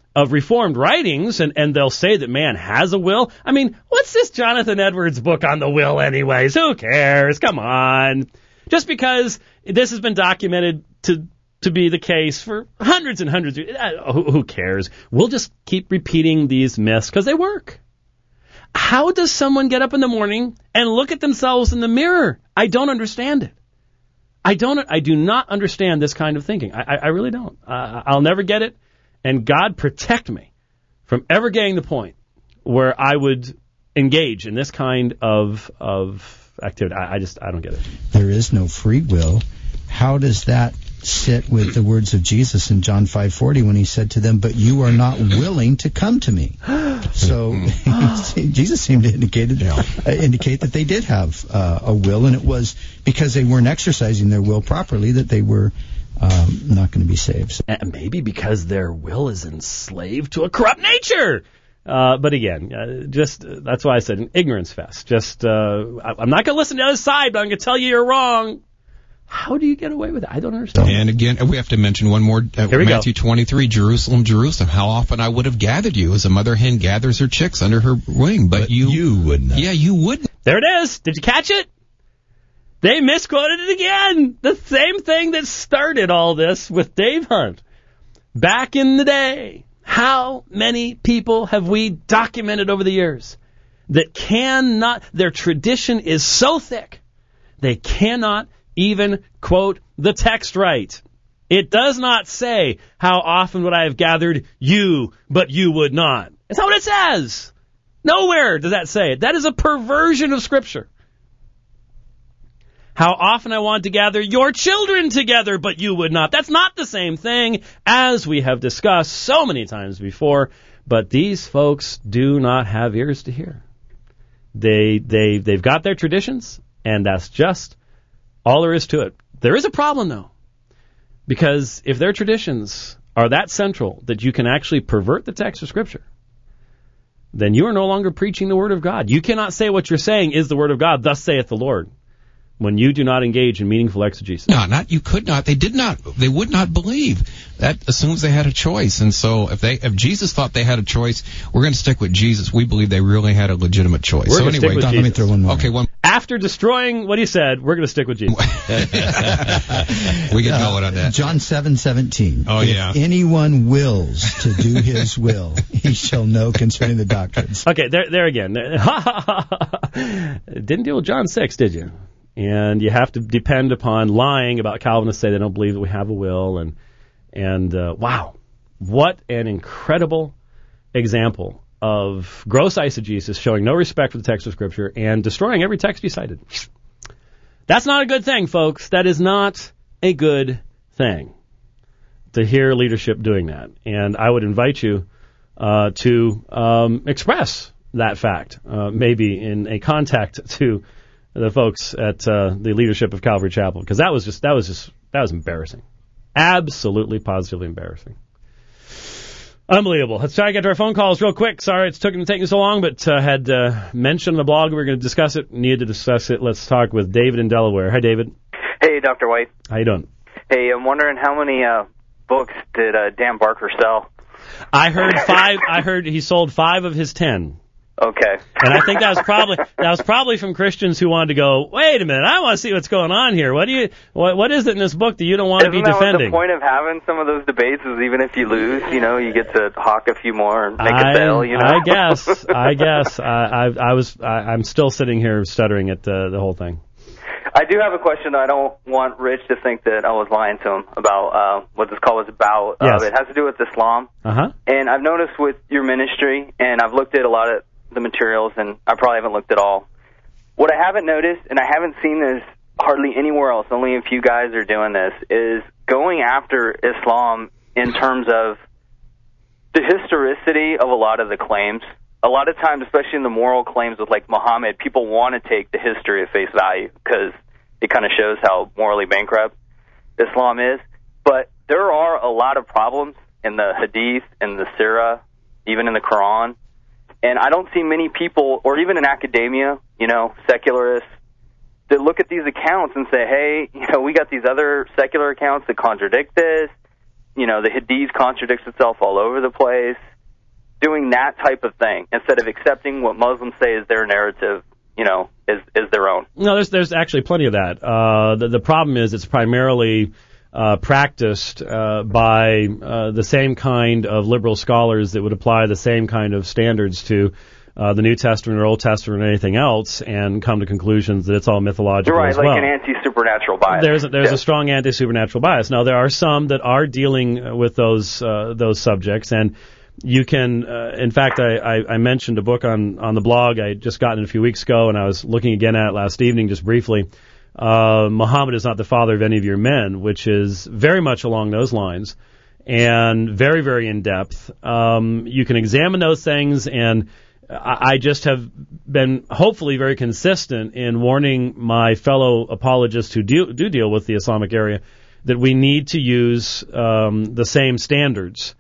of Reformed writings, and, and they'll say that man has a will. I mean, what's this Jonathan Edwards book on the will anyways? Who cares? Come on. Just because this has been documented to to be the case for hundreds and hundreds of years, who, who cares? We'll just keep repeating these myths because they work. How does someone get up in the morning and look at themselves in the mirror? I don't understand it. I don't. I do not understand this kind of thinking. I, I, I really don't. Uh, I'll never get it. And God protect me from ever getting the point where I would engage in this kind of of activity. I, I just I don't get it. There is no free will. How does that sit with the words of Jesus in John five forty when he said to them, "But you are not willing to come to me"? So Jesus seemed to indicate, uh, indicate that they did have uh, a will, and it was because they weren't exercising their will properly that they were um, not going to be saved. So. And maybe because their will is enslaved to a corrupt nature. Uh, but again, uh, just uh, that's why I said an ignorance fest. Just uh, I, I'm not going to listen to the other side, but I'm going to tell you you're wrong. How do you get away with it? I don't understand. And again, we have to mention one more. Uh, Here we Matthew go. twenty-three, Jerusalem, Jerusalem. How often I would have gathered you as a mother hen gathers her chicks under her wing, but, But you, you would not. Yeah, you wouldn't. There it is. Did you catch it? They misquoted it again. The same thing that started all this with Dave Hunt. Back in the day, how many people have we documented over the years that cannot, their tradition is so thick, they cannot even quote the text right. It does not say, how often would I have gathered you, but you would not. That's not what it says. Nowhere does that say it. That is a perversion of Scripture. How often I want to gather your children together, but you would not. That's not the same thing, as we have discussed so many times before. But these folks do not have ears to hear. They, they, they've got their traditions, and that's just all there is to it. There is a problem, though, because if their traditions are that central that you can actually pervert the text of Scripture, then you are no longer preaching the Word of God. You cannot say what you're saying is the Word of God, thus saith the Lord, when you do not engage in meaningful exegesis. No, not you could not. They did not. They would not believe. That assumes they had a choice. And so if they, if Jesus thought they had a choice, we're going to stick with Jesus. We believe they really had a legitimate choice. We're so going to anyway, stick with Don, Jesus. let me throw one more. Okay, one. After destroying what he said, we're going to stick with Jesus. We get going on that. John seven seventeen. Oh, if yeah. anyone wills to do his will, he shall know concerning the doctrines. Okay, there, there again. Didn't deal with John six, did you? And you have to depend upon lying about Calvinists say they don't believe that we have a will. And, and uh, wow, what an incredible example of gross eisegesis, showing no respect for the text of Scripture and destroying every text you cited. That's not a good thing, folks. That is not a good thing to hear leadership doing that. And I would invite you uh, to um, express that fact, uh, maybe in a contact to the folks at uh, the leadership of Calvary Chapel, because that was just that was just that was embarrassing, absolutely, positively embarrassing, unbelievable. Let's try to get to our phone calls real quick. Sorry it's taking taking so long, but uh, had uh, mentioned on the blog we were going to discuss it. Needed to discuss it. Let's talk with David in Delaware. Hi, David. Hey, Doctor White. How you doing? Hey, I'm wondering how many uh, books did uh, Dan Barker sell? I heard five. I heard he sold five of his ten. Okay. And I think that was probably that was probably from Christians who wanted to go, wait a minute, I want to see what's going on here. What do you what what is it in this book that you don't want Isn't to be that defending? What the point of having some of those debates is even if you lose, you know, you get to hawk a few more and make I, a sale, you know? I guess. I guess. I, I, I was. I, I'm still sitting here stuttering at the, the whole thing. I do have a question. I don't want Rich to think that I was lying to him about uh, what this call was about. Yes. Uh, it has to do with Islam. Uh-huh. And I've noticed with your ministry, and I've looked at a lot of the materials, and I probably haven't looked at all. What I haven't noticed, and I haven't seen this hardly anywhere else, only a few guys are doing this, is going after Islam in terms of the historicity of a lot of the claims. A lot of times, especially in the moral claims with like Muhammad, people want to take the history at face value because it kind of shows how morally bankrupt Islam is. But there are a lot of problems in the Hadith, in the Sirah, even in the Quran. And I don't see many people, or even in academia, you know, secularists, that look at these accounts and say, hey, you know, we got these other secular accounts that contradict this. you know, the Hadith contradicts itself all over the place, doing that type of thing instead of accepting what Muslims say is their narrative, you know, is, is their own. No, there's there's actually plenty of that. Uh, the, the problem is it's primarily uh, practiced uh, by uh, the same kind of liberal scholars that would apply the same kind of standards to uh, the New Testament or Old Testament or anything else and come to conclusions that it's all mythological You're right, as like well. an anti-supernatural bias. There's a, there's yeah. a strong anti-supernatural bias. Now, there are some that are dealing with those uh, those subjects, and you can, uh, in fact, I, I, I mentioned a book on, on the blog I had just gotten it a few weeks ago, and I was looking again at it last evening just briefly. Uh, Muhammad is not the father of any of your men, which is very much along those lines and very, very in-depth. Um, you can examine those things, and I, I just have been hopefully very consistent in warning my fellow apologists who do, do deal with the Islamic area that we need to use um, the same standards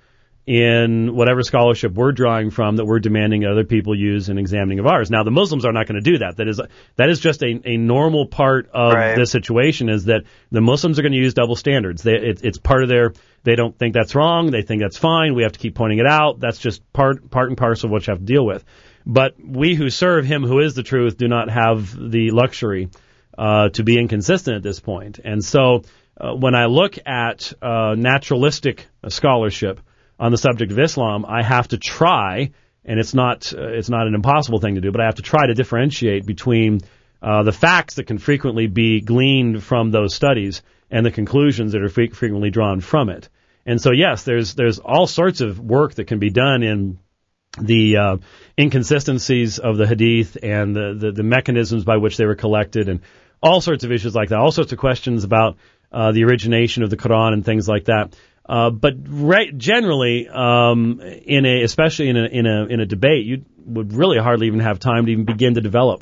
in whatever scholarship we're drawing from that we're demanding other people use in examining of ours. Now, the Muslims are not going to do that. That is that is just a, a normal part of right. this situation, is that the Muslims are going to use double standards. They, it, it's part of their, they don't think that's wrong. They think that's fine. We have to keep pointing it out. That's just part, part and parcel of what you have to deal with. But we who serve him who is the truth do not have the luxury uh, to be inconsistent at this point. And so uh, when I look at uh, naturalistic scholarship on the subject of Islam, I have to try, and it's not uh, it's not an impossible thing to do, but I have to try to differentiate between uh, the facts that can frequently be gleaned from those studies and the conclusions that are fre- frequently drawn from it. And so, yes, there's there's all sorts of work that can be done in the uh, inconsistencies of the Hadith and the, the, the mechanisms by which they were collected and all sorts of issues like that, all sorts of questions about uh, the origination of the Quran and things like that. Uh, but re- generally, um, in a, especially in a, in a, in a debate, you would really hardly even have time to even begin to develop,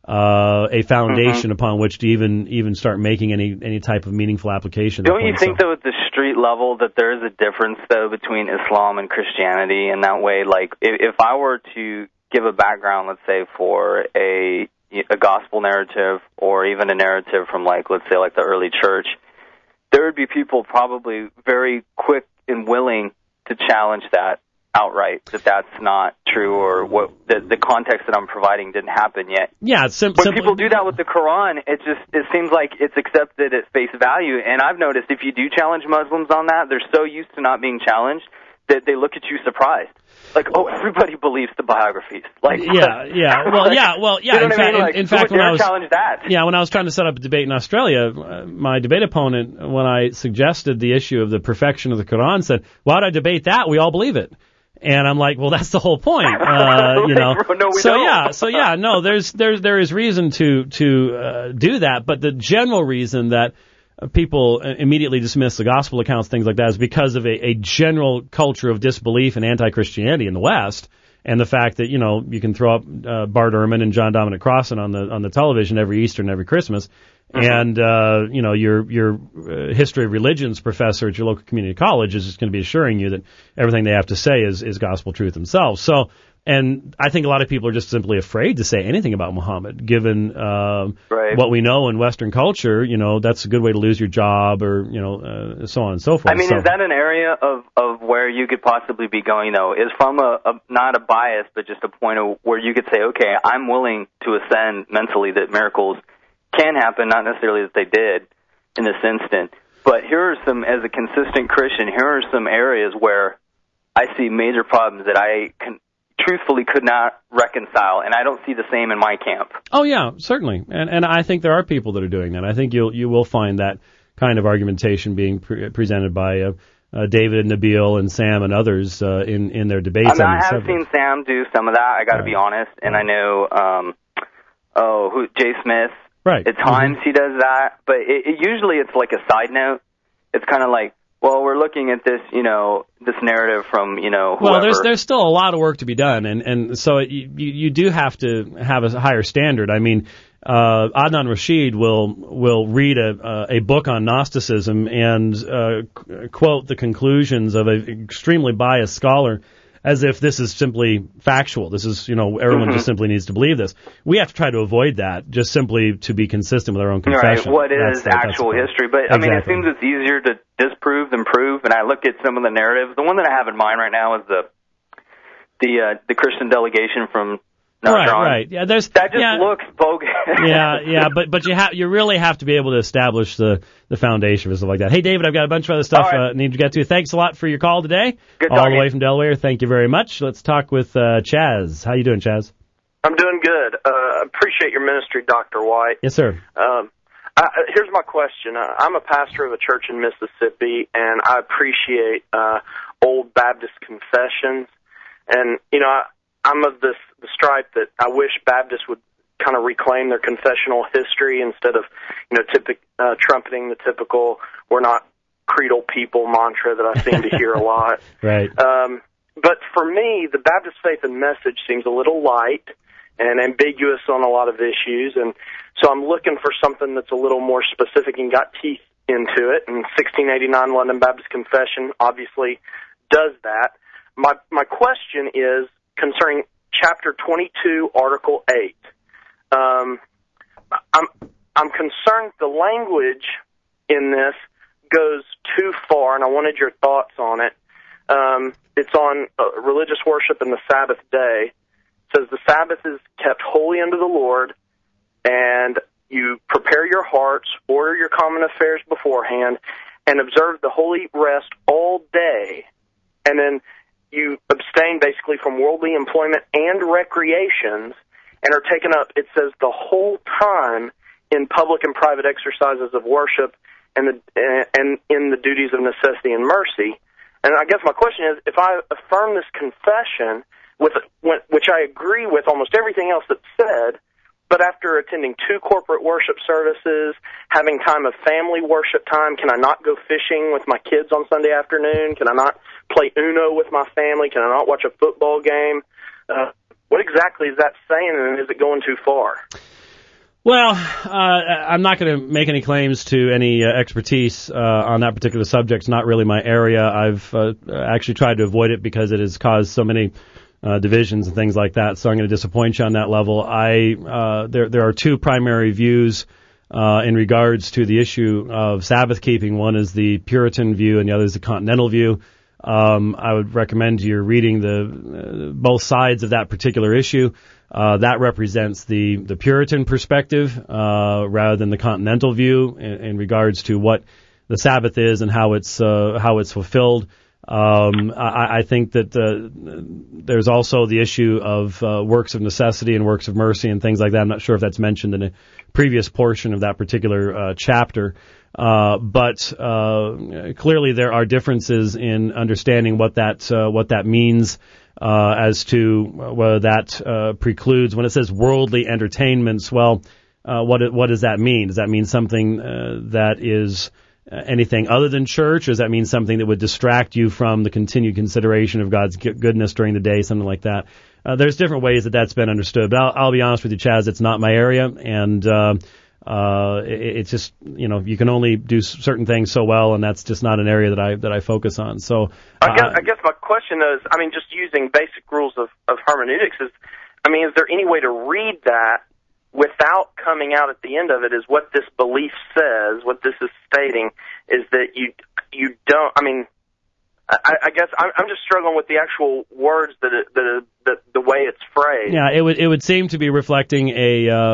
uh, a foundation mm-hmm. upon which to even, even start making any, any type of meaningful application. Don't you think, so. though, at the street level that there is a difference, though, between Islam and Christianity in that way? Like, if, if I were to give a background, let's say, for a, a gospel narrative or even a narrative from, like, let's say, like the early church, there would be people probably very quick and willing to challenge that outright, that that's not true, or what the, the context that I'm providing didn't happen yet. Yeah, it's sim- when simply. people do that with the Quran, it just it seems like it's accepted at face value. And I've noticed if you do challenge Muslims on that, they're so used to not being challenged that they look at you surprised. Like, oh, everybody believes the biographies. Like, yeah, yeah, well, yeah, well, yeah. You know in what fact, I mean? Like, in, in fact, who would when dare I was challenge that? yeah, when I was trying to set up a debate in Australia, uh, my debate opponent, when I suggested the issue of the perfection of the Quran, said, "Why would I debate that? We all believe it." And I'm like, well, that's the whole point, uh, you know. no, we so don't. yeah, so yeah, no, there's there's there is reason to to uh, do that, but the general reason that people immediately dismiss the gospel accounts, things like that, is because of a, a general culture of disbelief and anti-Christianity in the West, and the fact that, you know, you can throw up uh, Bart Ehrman and John Dominic Crossan on the on the television every Easter and every Christmas, mm-hmm. and uh, you know, your your uh, history of religions professor at your local community college is just going to be assuring you that everything they have to say is is gospel truth themselves. So. And I think a lot of people are just simply afraid to say anything about Muhammad, given uh, right. what we know in Western culture. You know, that's a good way to lose your job, or you know, uh, so on and so forth. I mean, so, is that an area of, of where you could possibly be going, though? Is from a, a not a bias, but just a point of where you could say, okay, I'm willing to ascend mentally that miracles can happen, not necessarily that they did in this instant. But here are some, as a consistent Christian, here are some areas where I see major problems that I can. Truthfully could not reconcile, and I don't see the same in my camp. Oh yeah, certainly, and and I think there are people that are doing that. I think you'll you will find that kind of argumentation being pre- presented by uh, uh, David and Nabil and Sam and others uh, in in their debates. I mean, on I have subject. seen Sam do some of that. I got to right. be honest, and I know um, oh who Jay Smith. Right. At times mm-hmm. he does that, but it, it, usually it's like a side note. It's kind of like, well, we're looking at this, you know, this narrative from, you know, whoever. Well, there's there's still a lot of work to be done, and and so it, you you do have to have a higher standard. I mean, uh, Adnan Rashid will will read a uh, a book on Gnosticism and uh, quote the conclusions of an extremely biased scholar as if this is simply factual. This is, you know, everyone mm-hmm. just simply needs to believe this. We have to try to avoid that, just simply to be consistent with our own confession. Right. What is that's, actual that's history? But, exactly. I mean, it seems it's easier to disprove than prove, and I look at some of the narratives. The one that I have in mind right now is the the uh, the Christian delegation from Right, John. right. Yeah, there's that just yeah, looks bogus. yeah, yeah, but but you have you really have to be able to establish the the foundation for stuff like that. Hey, David, I've got a bunch of other stuff I right. uh, need to get to. Thanks a lot for your call today. Good all talking. the way from Delaware. Thank you very much. Let's talk with uh, Chaz. How you doing, Chaz? I'm doing good. Uh, appreciate your ministry, Doctor White. Yes, sir. Um, I, here's my question. Uh, I'm a pastor of a church in Mississippi, and I appreciate uh, old Baptist confessions. And, you know, I, I'm of this the stripe that I wish Baptists would kind of reclaim their confessional history instead of, you know, typic, uh, trumpeting the typical "we're not creedal people" mantra that I seem to hear a lot. Right. Um, but for me, the Baptist faith and message seems a little light and ambiguous on a lot of issues, and so I'm looking for something that's a little more specific and got teeth into it. And sixteen eighty-nine London Baptist Confession obviously does that. My my question is concerning chapter twenty-two, article eight. Um, I'm I'm concerned the language in this goes too far, and I wanted your thoughts on it. Um, it's on uh, religious worship and the Sabbath day. It says the Sabbath is kept holy unto the Lord, and you prepare your hearts, order your common affairs beforehand, and observe the holy rest all day. And then you abstain basically from worldly employment and recreations, and are taken up, it says, the whole time in public and private exercises of worship and the and in the duties of necessity and mercy. And I guess my question is, if I affirm this confession, with which I agree with almost everything else that's said, but after attending two corporate worship services, having time of family worship time, can I not go fishing with my kids on Sunday afternoon? Can I not play Uno with my family? Can I not watch a football game? Uh, what exactly is that saying, and is it going too far? Well, uh, I'm not going to make any claims to any uh, expertise uh, on that particular subject. It's not really my area. I've uh, actually tried to avoid it because it has caused so many uh, divisions and things like that. So I'm going to disappoint you on that level. I uh, there there are two primary views uh, in regards to the issue of Sabbath keeping. One is the Puritan view, and the other is the Continental view. Um, I would recommend you're reading the uh, both sides of that particular issue. Uh, that represents the, the Puritan perspective uh, rather than the Continental view in, in regards to what the Sabbath is and how it's uh, how it's fulfilled. Um, I, I think that uh, there's also the issue of uh, works of necessity and works of mercy and things like that. I'm not sure if that's mentioned in a previous portion of that particular uh, chapter. Uh, but uh, clearly there are differences in understanding what that uh, what that means. Uh, as to whether that uh, precludes, when it says worldly entertainments, well, uh, what what does that mean? Does that mean something uh, that is uh, anything other than church, or does that mean something that would distract you from the continued consideration of God's goodness during the day, something like that? Uh, there's different ways that that's been understood, but I'll, I'll be honest with you, Chaz, it's not my area, and uh, uh, it, it's just, you know, you can only do certain things so well, and that's just not an area that I that I focus on. So uh, I guess I guess my question is, I mean, just using basic rules of, of hermeneutics is, I mean, is there any way to read that without coming out at the end of it is what this belief says, what this is stating is that you you don't, I mean, I, I guess I'm, I'm just struggling with the actual words that it, that, it, that the way it's phrased. Yeah, it would it would seem to be reflecting a, uh,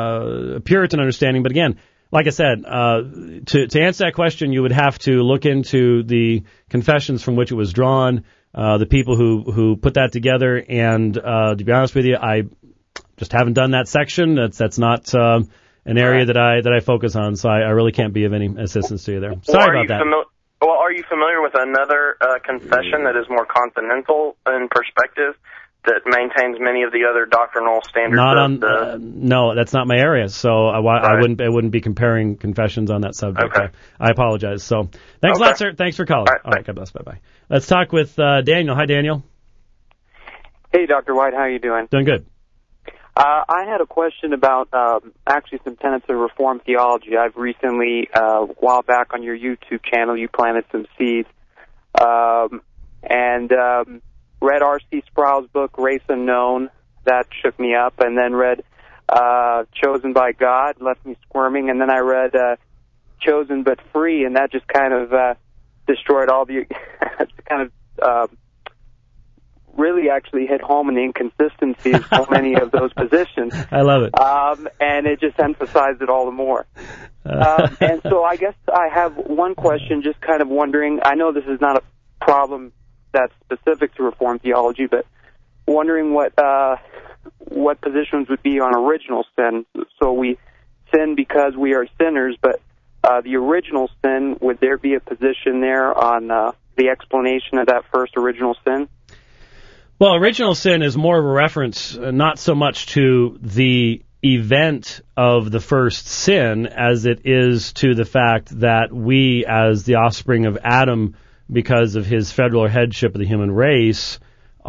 uh, Puritan understanding, but again, like I said, uh, to to answer that question, you would have to look into the confessions from which it was drawn, uh, the people who who put that together, and uh, to be honest with you, I just haven't done that section. That's that's not uh, an area that I that I focus on, so I, I really can't be of any assistance to you there. Sorry well, about that. Fami- well, are you familiar with another uh, confession that is more continental in perspective, that maintains many of the other doctrinal standards? Not of on, the... uh, no, that's not my area. So I, I right. wouldn't I wouldn't be comparing confessions on that subject. Okay. I, I apologize. So thanks okay. a lot, sir. Thanks for calling. All right, All right, God bless. Bye bye. Let's talk with uh, Daniel. Hi, Daniel. Hey, Doctor White. How are you doing? Doing good. Uh, I had a question about um, actually some tenets of Reformed theology. I've recently, uh, a while back on your YouTube channel, you planted some seeds. Um, and um, read R C Sproul's book, Race Unknown. That shook me up. And then read uh, Chosen by God, left me squirming. And then I read uh, Chosen but Free, and that just kind of uh, destroyed all the... kind of... Uh, really actually hit home in the inconsistency of so many of those positions. I love it. Um, and it just emphasized it all the more. um, and so I guess I have one question, just kind of wondering, I know this is not a problem that's specific to Reformed theology, but wondering what uh, what positions would be on original sin. So we sin because we are sinners, but uh, the original sin, would there be a position there on uh, the explanation of that first original sin? Well, original sin is more of a reference, uh, not so much to the event of the first sin as it is to the fact that we, as the offspring of Adam, because of his federal headship of the human race,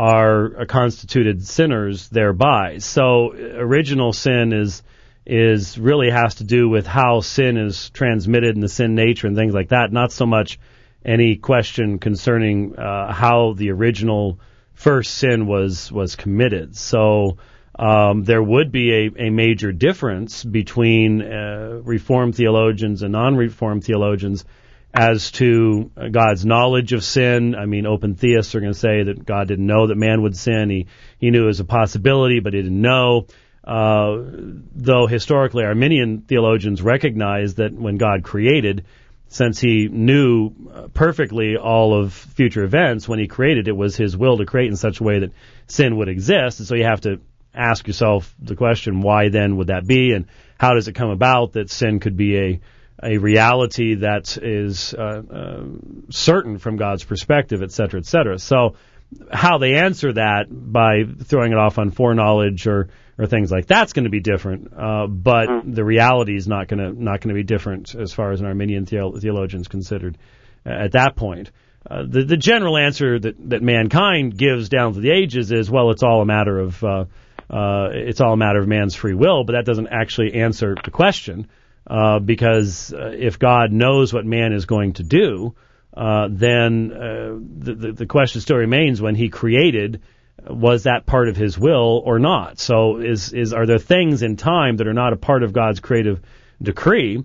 are constituted sinners thereby. So original sin is is really has to do with how sin is transmitted and the sin nature and things like that, not so much any question concerning uh, how the original first sin was was committed. So um, there would be a, a major difference between uh, Reformed theologians and non-Reformed theologians as to God's knowledge of sin. I mean, open theists are going to say that God didn't know that man would sin. He he knew it was a possibility, but he didn't know. Uh, though historically Arminian theologians recognize that when God created, since he knew perfectly all of future events, when he created, it was his will to create in such a way that sin would exist. And so you have to ask yourself the question, why then would that be? And how does it come about that sin could be a, a reality that is uh, uh, certain from God's perspective, et cetera, et cetera. So how they answer that by throwing it off on foreknowledge or or things like that's going to be different, uh, but mm. the reality is not going to not going to be different as far as an Arminian theolo- theologian is considered uh, at that point. Uh, the the general answer that, that mankind gives down through the ages is, well, it's all a matter of uh, uh, it's all a matter of man's free will, but that doesn't actually answer the question uh, because uh, if God knows what man is going to do, uh, then uh, the, the the question still remains: when he created, was that part of his will or not? So is is are there things in time that are not a part of God's creative decree,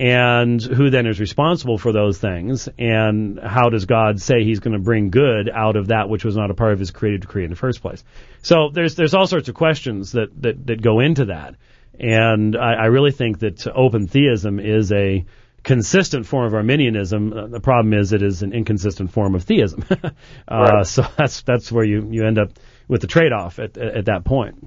and who then is responsible for those things, and how does God say he's going to bring good out of that which was not a part of his creative decree in the first place? So there's there's all sorts of questions that, that, that go into that, and I, I really think that open theism is a consistent form of Arminianism. Uh, the problem is it is an inconsistent form of theism. uh, right. So that's that's where you, you end up with the trade-off at, at, at that point.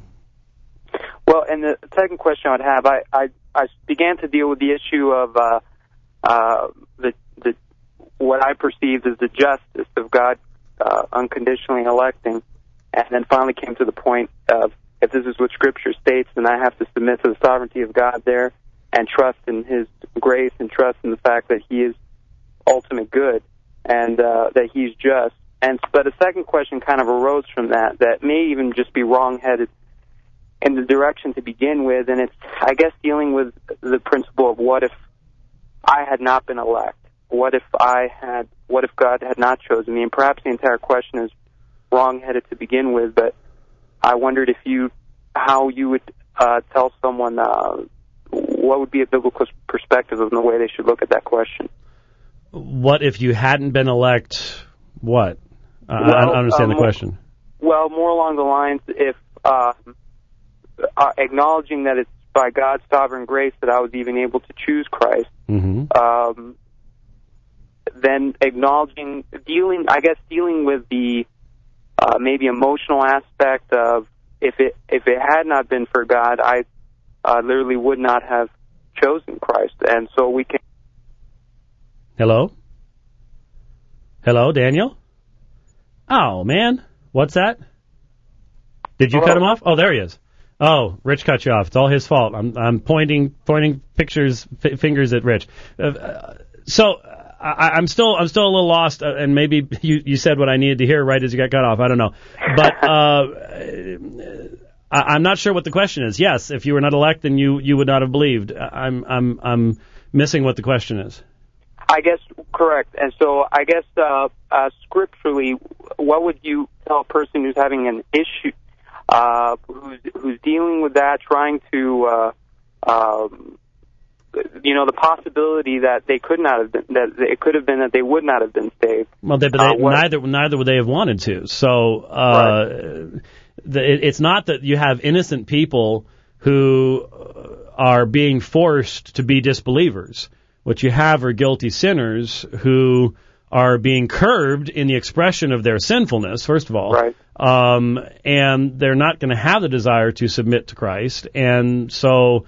Well, and the second question I would have, I, I, I began to deal with the issue of uh, uh, the, the what I perceived as the justice of God uh, unconditionally electing, and then finally came to the point of, if this is what Scripture states, then I have to submit to the sovereignty of God there, and trust in his grace and trust in the fact that he is ultimate good and uh, that he's just. And but a second question kind of arose from that that may even just be wrong-headed in the direction to begin with, and it's, I guess, dealing with the principle of what if I had not been elect? What if I had, what if God had not chosen me? And perhaps the entire question is wrong-headed to begin with, but I wondered if you, how you would uh, tell someone uh, what would be a biblical perspective of the way they should look at that question? What if you hadn't been elect? What? Uh, well, I don't understand um, the question. Well, more along the lines, if uh, uh, acknowledging that it's by God's sovereign grace that I was even able to choose Christ, mm-hmm. um, then acknowledging, dealing, I guess, dealing with the uh, maybe emotional aspect of if it if it had not been for God, I Uh, literally would not have chosen Christ. And so we can... Hello? Hello, Daniel? Oh, man. What's that? Did you Hello? cut him off? Oh, there he is. Oh, Rich cut you off. It's all his fault. I'm I'm pointing pointing pictures f- fingers at Rich. Uh, so I, I'm still I'm still a little lost, uh, and maybe you, you said what I needed to hear right as you got cut off. I don't know, but uh, I, I'm not sure what the question is. Yes, if you were not elect, then you, you would not have believed. I'm I'm I'm missing what the question is. I guess Correct. And so I guess uh, uh, scripturally, what would you tell a person who's having an issue, uh, who's who's dealing with that, trying to, uh, um, you know, the possibility that they could not have been, that it could have been that they would not have been saved. Well, they, but they, uh, neither neither would they have wanted to. So uh, right. the, it, it's not that you have innocent people who are being forced to be disbelievers. What you have are guilty sinners who are being curbed in the expression of their sinfulness, first of all. Right. Um, and they're not going to have the desire to submit to Christ. And so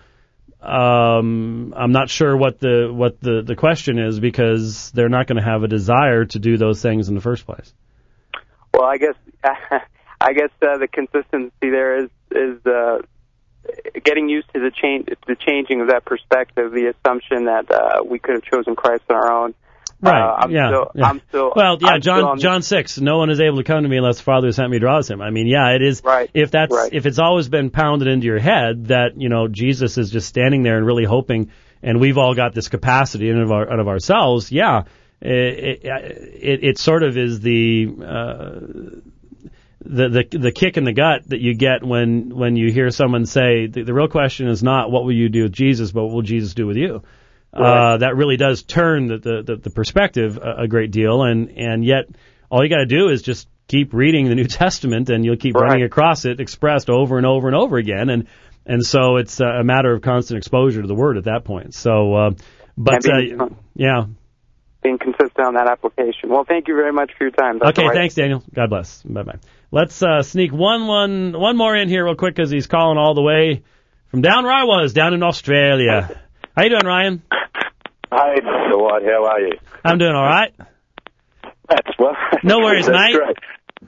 um, I'm not sure what the what the, the question is, because they're not going to have a desire to do those things in the first place. Well, I guess I guess uh, the consistency there is is uh, getting used to the change, the changing of that perspective, the assumption that uh, we could have chosen Christ on our own. Right. Uh, I'm yeah. Still, yeah. I'm still. Well, yeah. I'm John still John six. No one is able to come to me unless the Father who sent me draws him. I mean, yeah, it is. Right. If that's right. if it's always been pounded into your head that, you know, Jesus is just standing there and really hoping, and we've all got this capacity in of our, out of ourselves. Yeah. It, it it sort of is the. Uh, The, the the kick in the gut that you get when, when you hear someone say, the, the real question is not what will you do with Jesus, but what will Jesus do with you? Right. Uh, that really does turn the, the, the perspective a, a great deal, and, and yet all you got to do is just keep reading the New Testament, and you'll keep right. running across it expressed over and over and over again, and and so it's a matter of constant exposure to the Word at that point. So, uh, but being, uh, yeah. Being consistent on that application. Well, thank you very much for your time. That's okay, right. Thanks, Daniel. God bless. Bye-bye. Let's uh, sneak one, one, one more in here real quick, because he's calling all the way from down where I was, down in Australia. How you doing, Ryan? Hi, Mister White. How are you? I'm doing all right. That's well. No worries, That's mate. Great.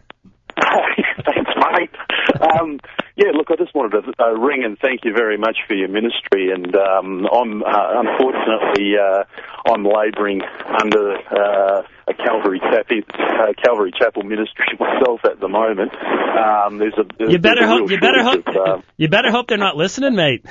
Thanks, mate. Um, yeah, look, I just wanted to uh, ring and thank you very much for your ministry. And um, I'm uh, unfortunately uh, I'm labouring under uh, a Calvary Chapel, uh, Calvary Chapel ministry myself at the moment. Um, there's a there's, you better there's a hope you better hope of, uh, you better hope they're not listening, mate.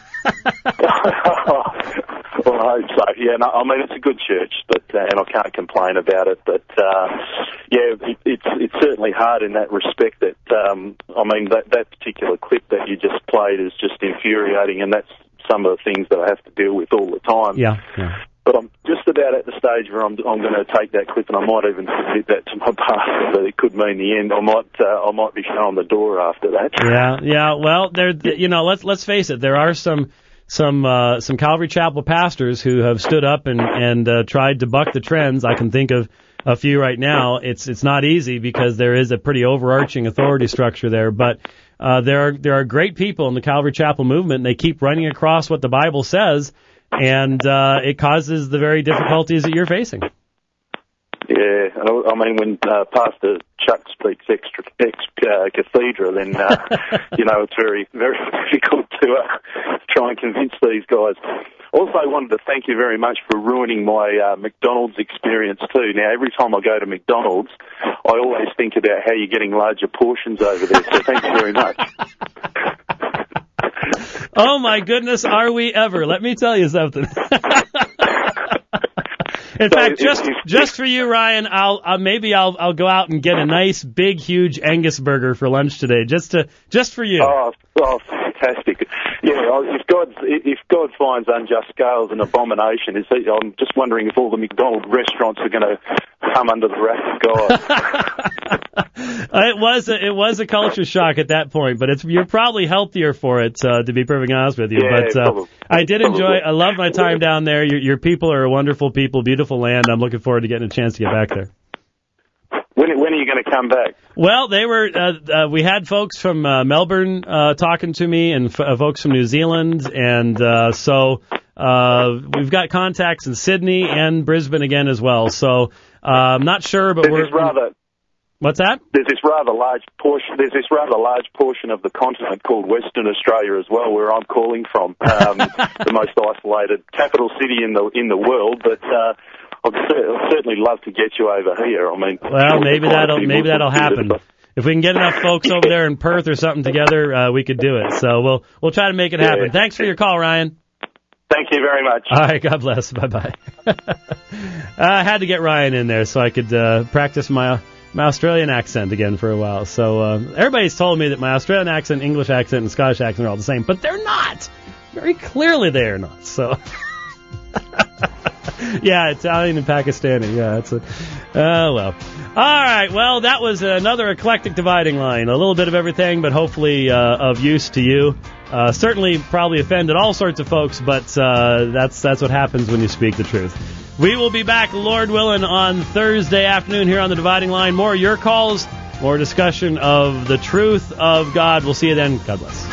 Well, I hope so. Yeah, no, I mean it's a good church, but uh, and I can't complain about it. But uh, yeah, it, it's it's certainly hard in that respect. That um, I mean that that particular clip that you just played is just infuriating, and that's some of the things that I have to deal with all the time. Yeah. yeah. But I'm just about at the stage where I'm I'm going to take that clip, and I might even submit that to my pastor. But it could mean the end. I might uh, I might be showing the door after that. Yeah, yeah. Well, there, you know, let's let's face it. There are some some uh, some Calvary Chapel pastors who have stood up and and uh, tried to buck the trends. I can think of a few right now. It's it's not easy because there is a pretty overarching authority structure there, but uh, there are there are great people in the Calvary Chapel movement, and they keep running across what the Bible says. And uh, it causes the very difficulties that you're facing. Yeah, I mean, when uh, Pastor Chuck speaks extra, ex uh, cathedra, then, uh, you know, it's very, very difficult to uh, try and convince these guys. Also, I wanted to thank you very much for ruining my uh, McDonald's experience, too. Now, every time I go to McDonald's, I always think about how you're getting larger portions over there, so thank you very much. Oh, my goodness, are we ever? Let me tell you something. In so fact, if, just if, just if, for you, Ryan, I'll uh, maybe I'll I'll go out and get a nice, big, huge Angus burger for lunch today, just to just for you. Oh, oh fantastic! Yeah, if God if God finds unjust scales an abomination, is he, I'm just wondering if all the McDonald's restaurants are going to come under the wrath of God. It was a, it was a culture shock at that point, but it's you're probably healthier for it, uh, to be perfectly honest with you. Yeah, but uh, probably, I did enjoy. probably. I love my time down there. Your, your people are wonderful people, beautiful land. I'm looking forward to getting a chance to get back there. When, when are you going to come back? Well, they were. Uh, uh, we had folks from uh, Melbourne uh, talking to me, and f- uh, folks from New Zealand, and uh, so uh, we've got contacts in Sydney and Brisbane again as well. So uh, I'm not sure, but There's we're rather. What's that? There's this rather large portion. There's this rather large portion of the continent called Western Australia as well, where I'm calling from, um, the most isolated capital city in the in the world. But uh, I'd, I'd certainly love to get you over here. I mean, well, maybe that'll maybe that'll happen. If we can get enough folks over there in Perth or something together, uh, we could do it. So we'll we'll try to make it happen. Yeah. Thanks for your call, Ryan. Thank you very much. All right, God bless. Bye-bye. I had to get Ryan in there so I could uh, practice my my Australian accent again for a while. So uh, everybody's told me that my Australian accent, English accent, and Scottish accent are all the same, but they're not. Very clearly they are not. So, yeah, Italian and Pakistani. Yeah, that's a. Oh, well. All right, well, that was another eclectic dividing line. A little bit of everything, but hopefully uh, of use to you. Uh, certainly probably offended all sorts of folks, but uh, that's that's what happens when you speak the truth. We will be back, Lord willing, on Thursday afternoon here on The Dividing Line. More of your calls, more discussion of the truth of God. We'll see you then. God bless.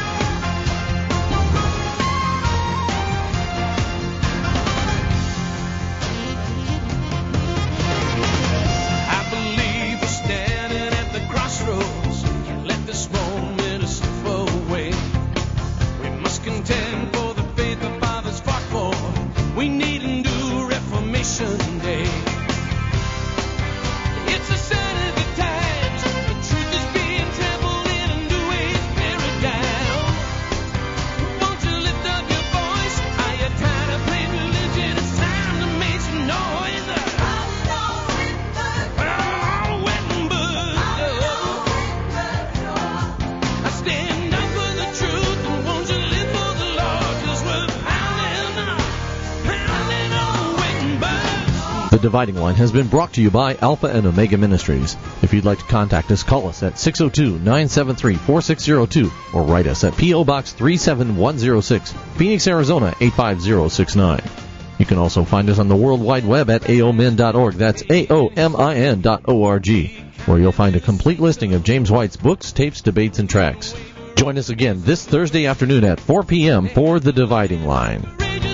The Dividing Line has been brought to you by Alpha and Omega Ministries. If you'd like to contact us, call us at six oh two, nine seven three, four six oh two or write us at P O. Box three seven one oh six, Phoenix, Arizona eight five zero six nine. You can also find us on the World Wide Web at A O M I N dot org. That's A O M I N dot O R G, where you'll find a complete listing of James White's books, tapes, debates, and tracks. Join us again this Thursday afternoon at four p.m. for The Dividing Line.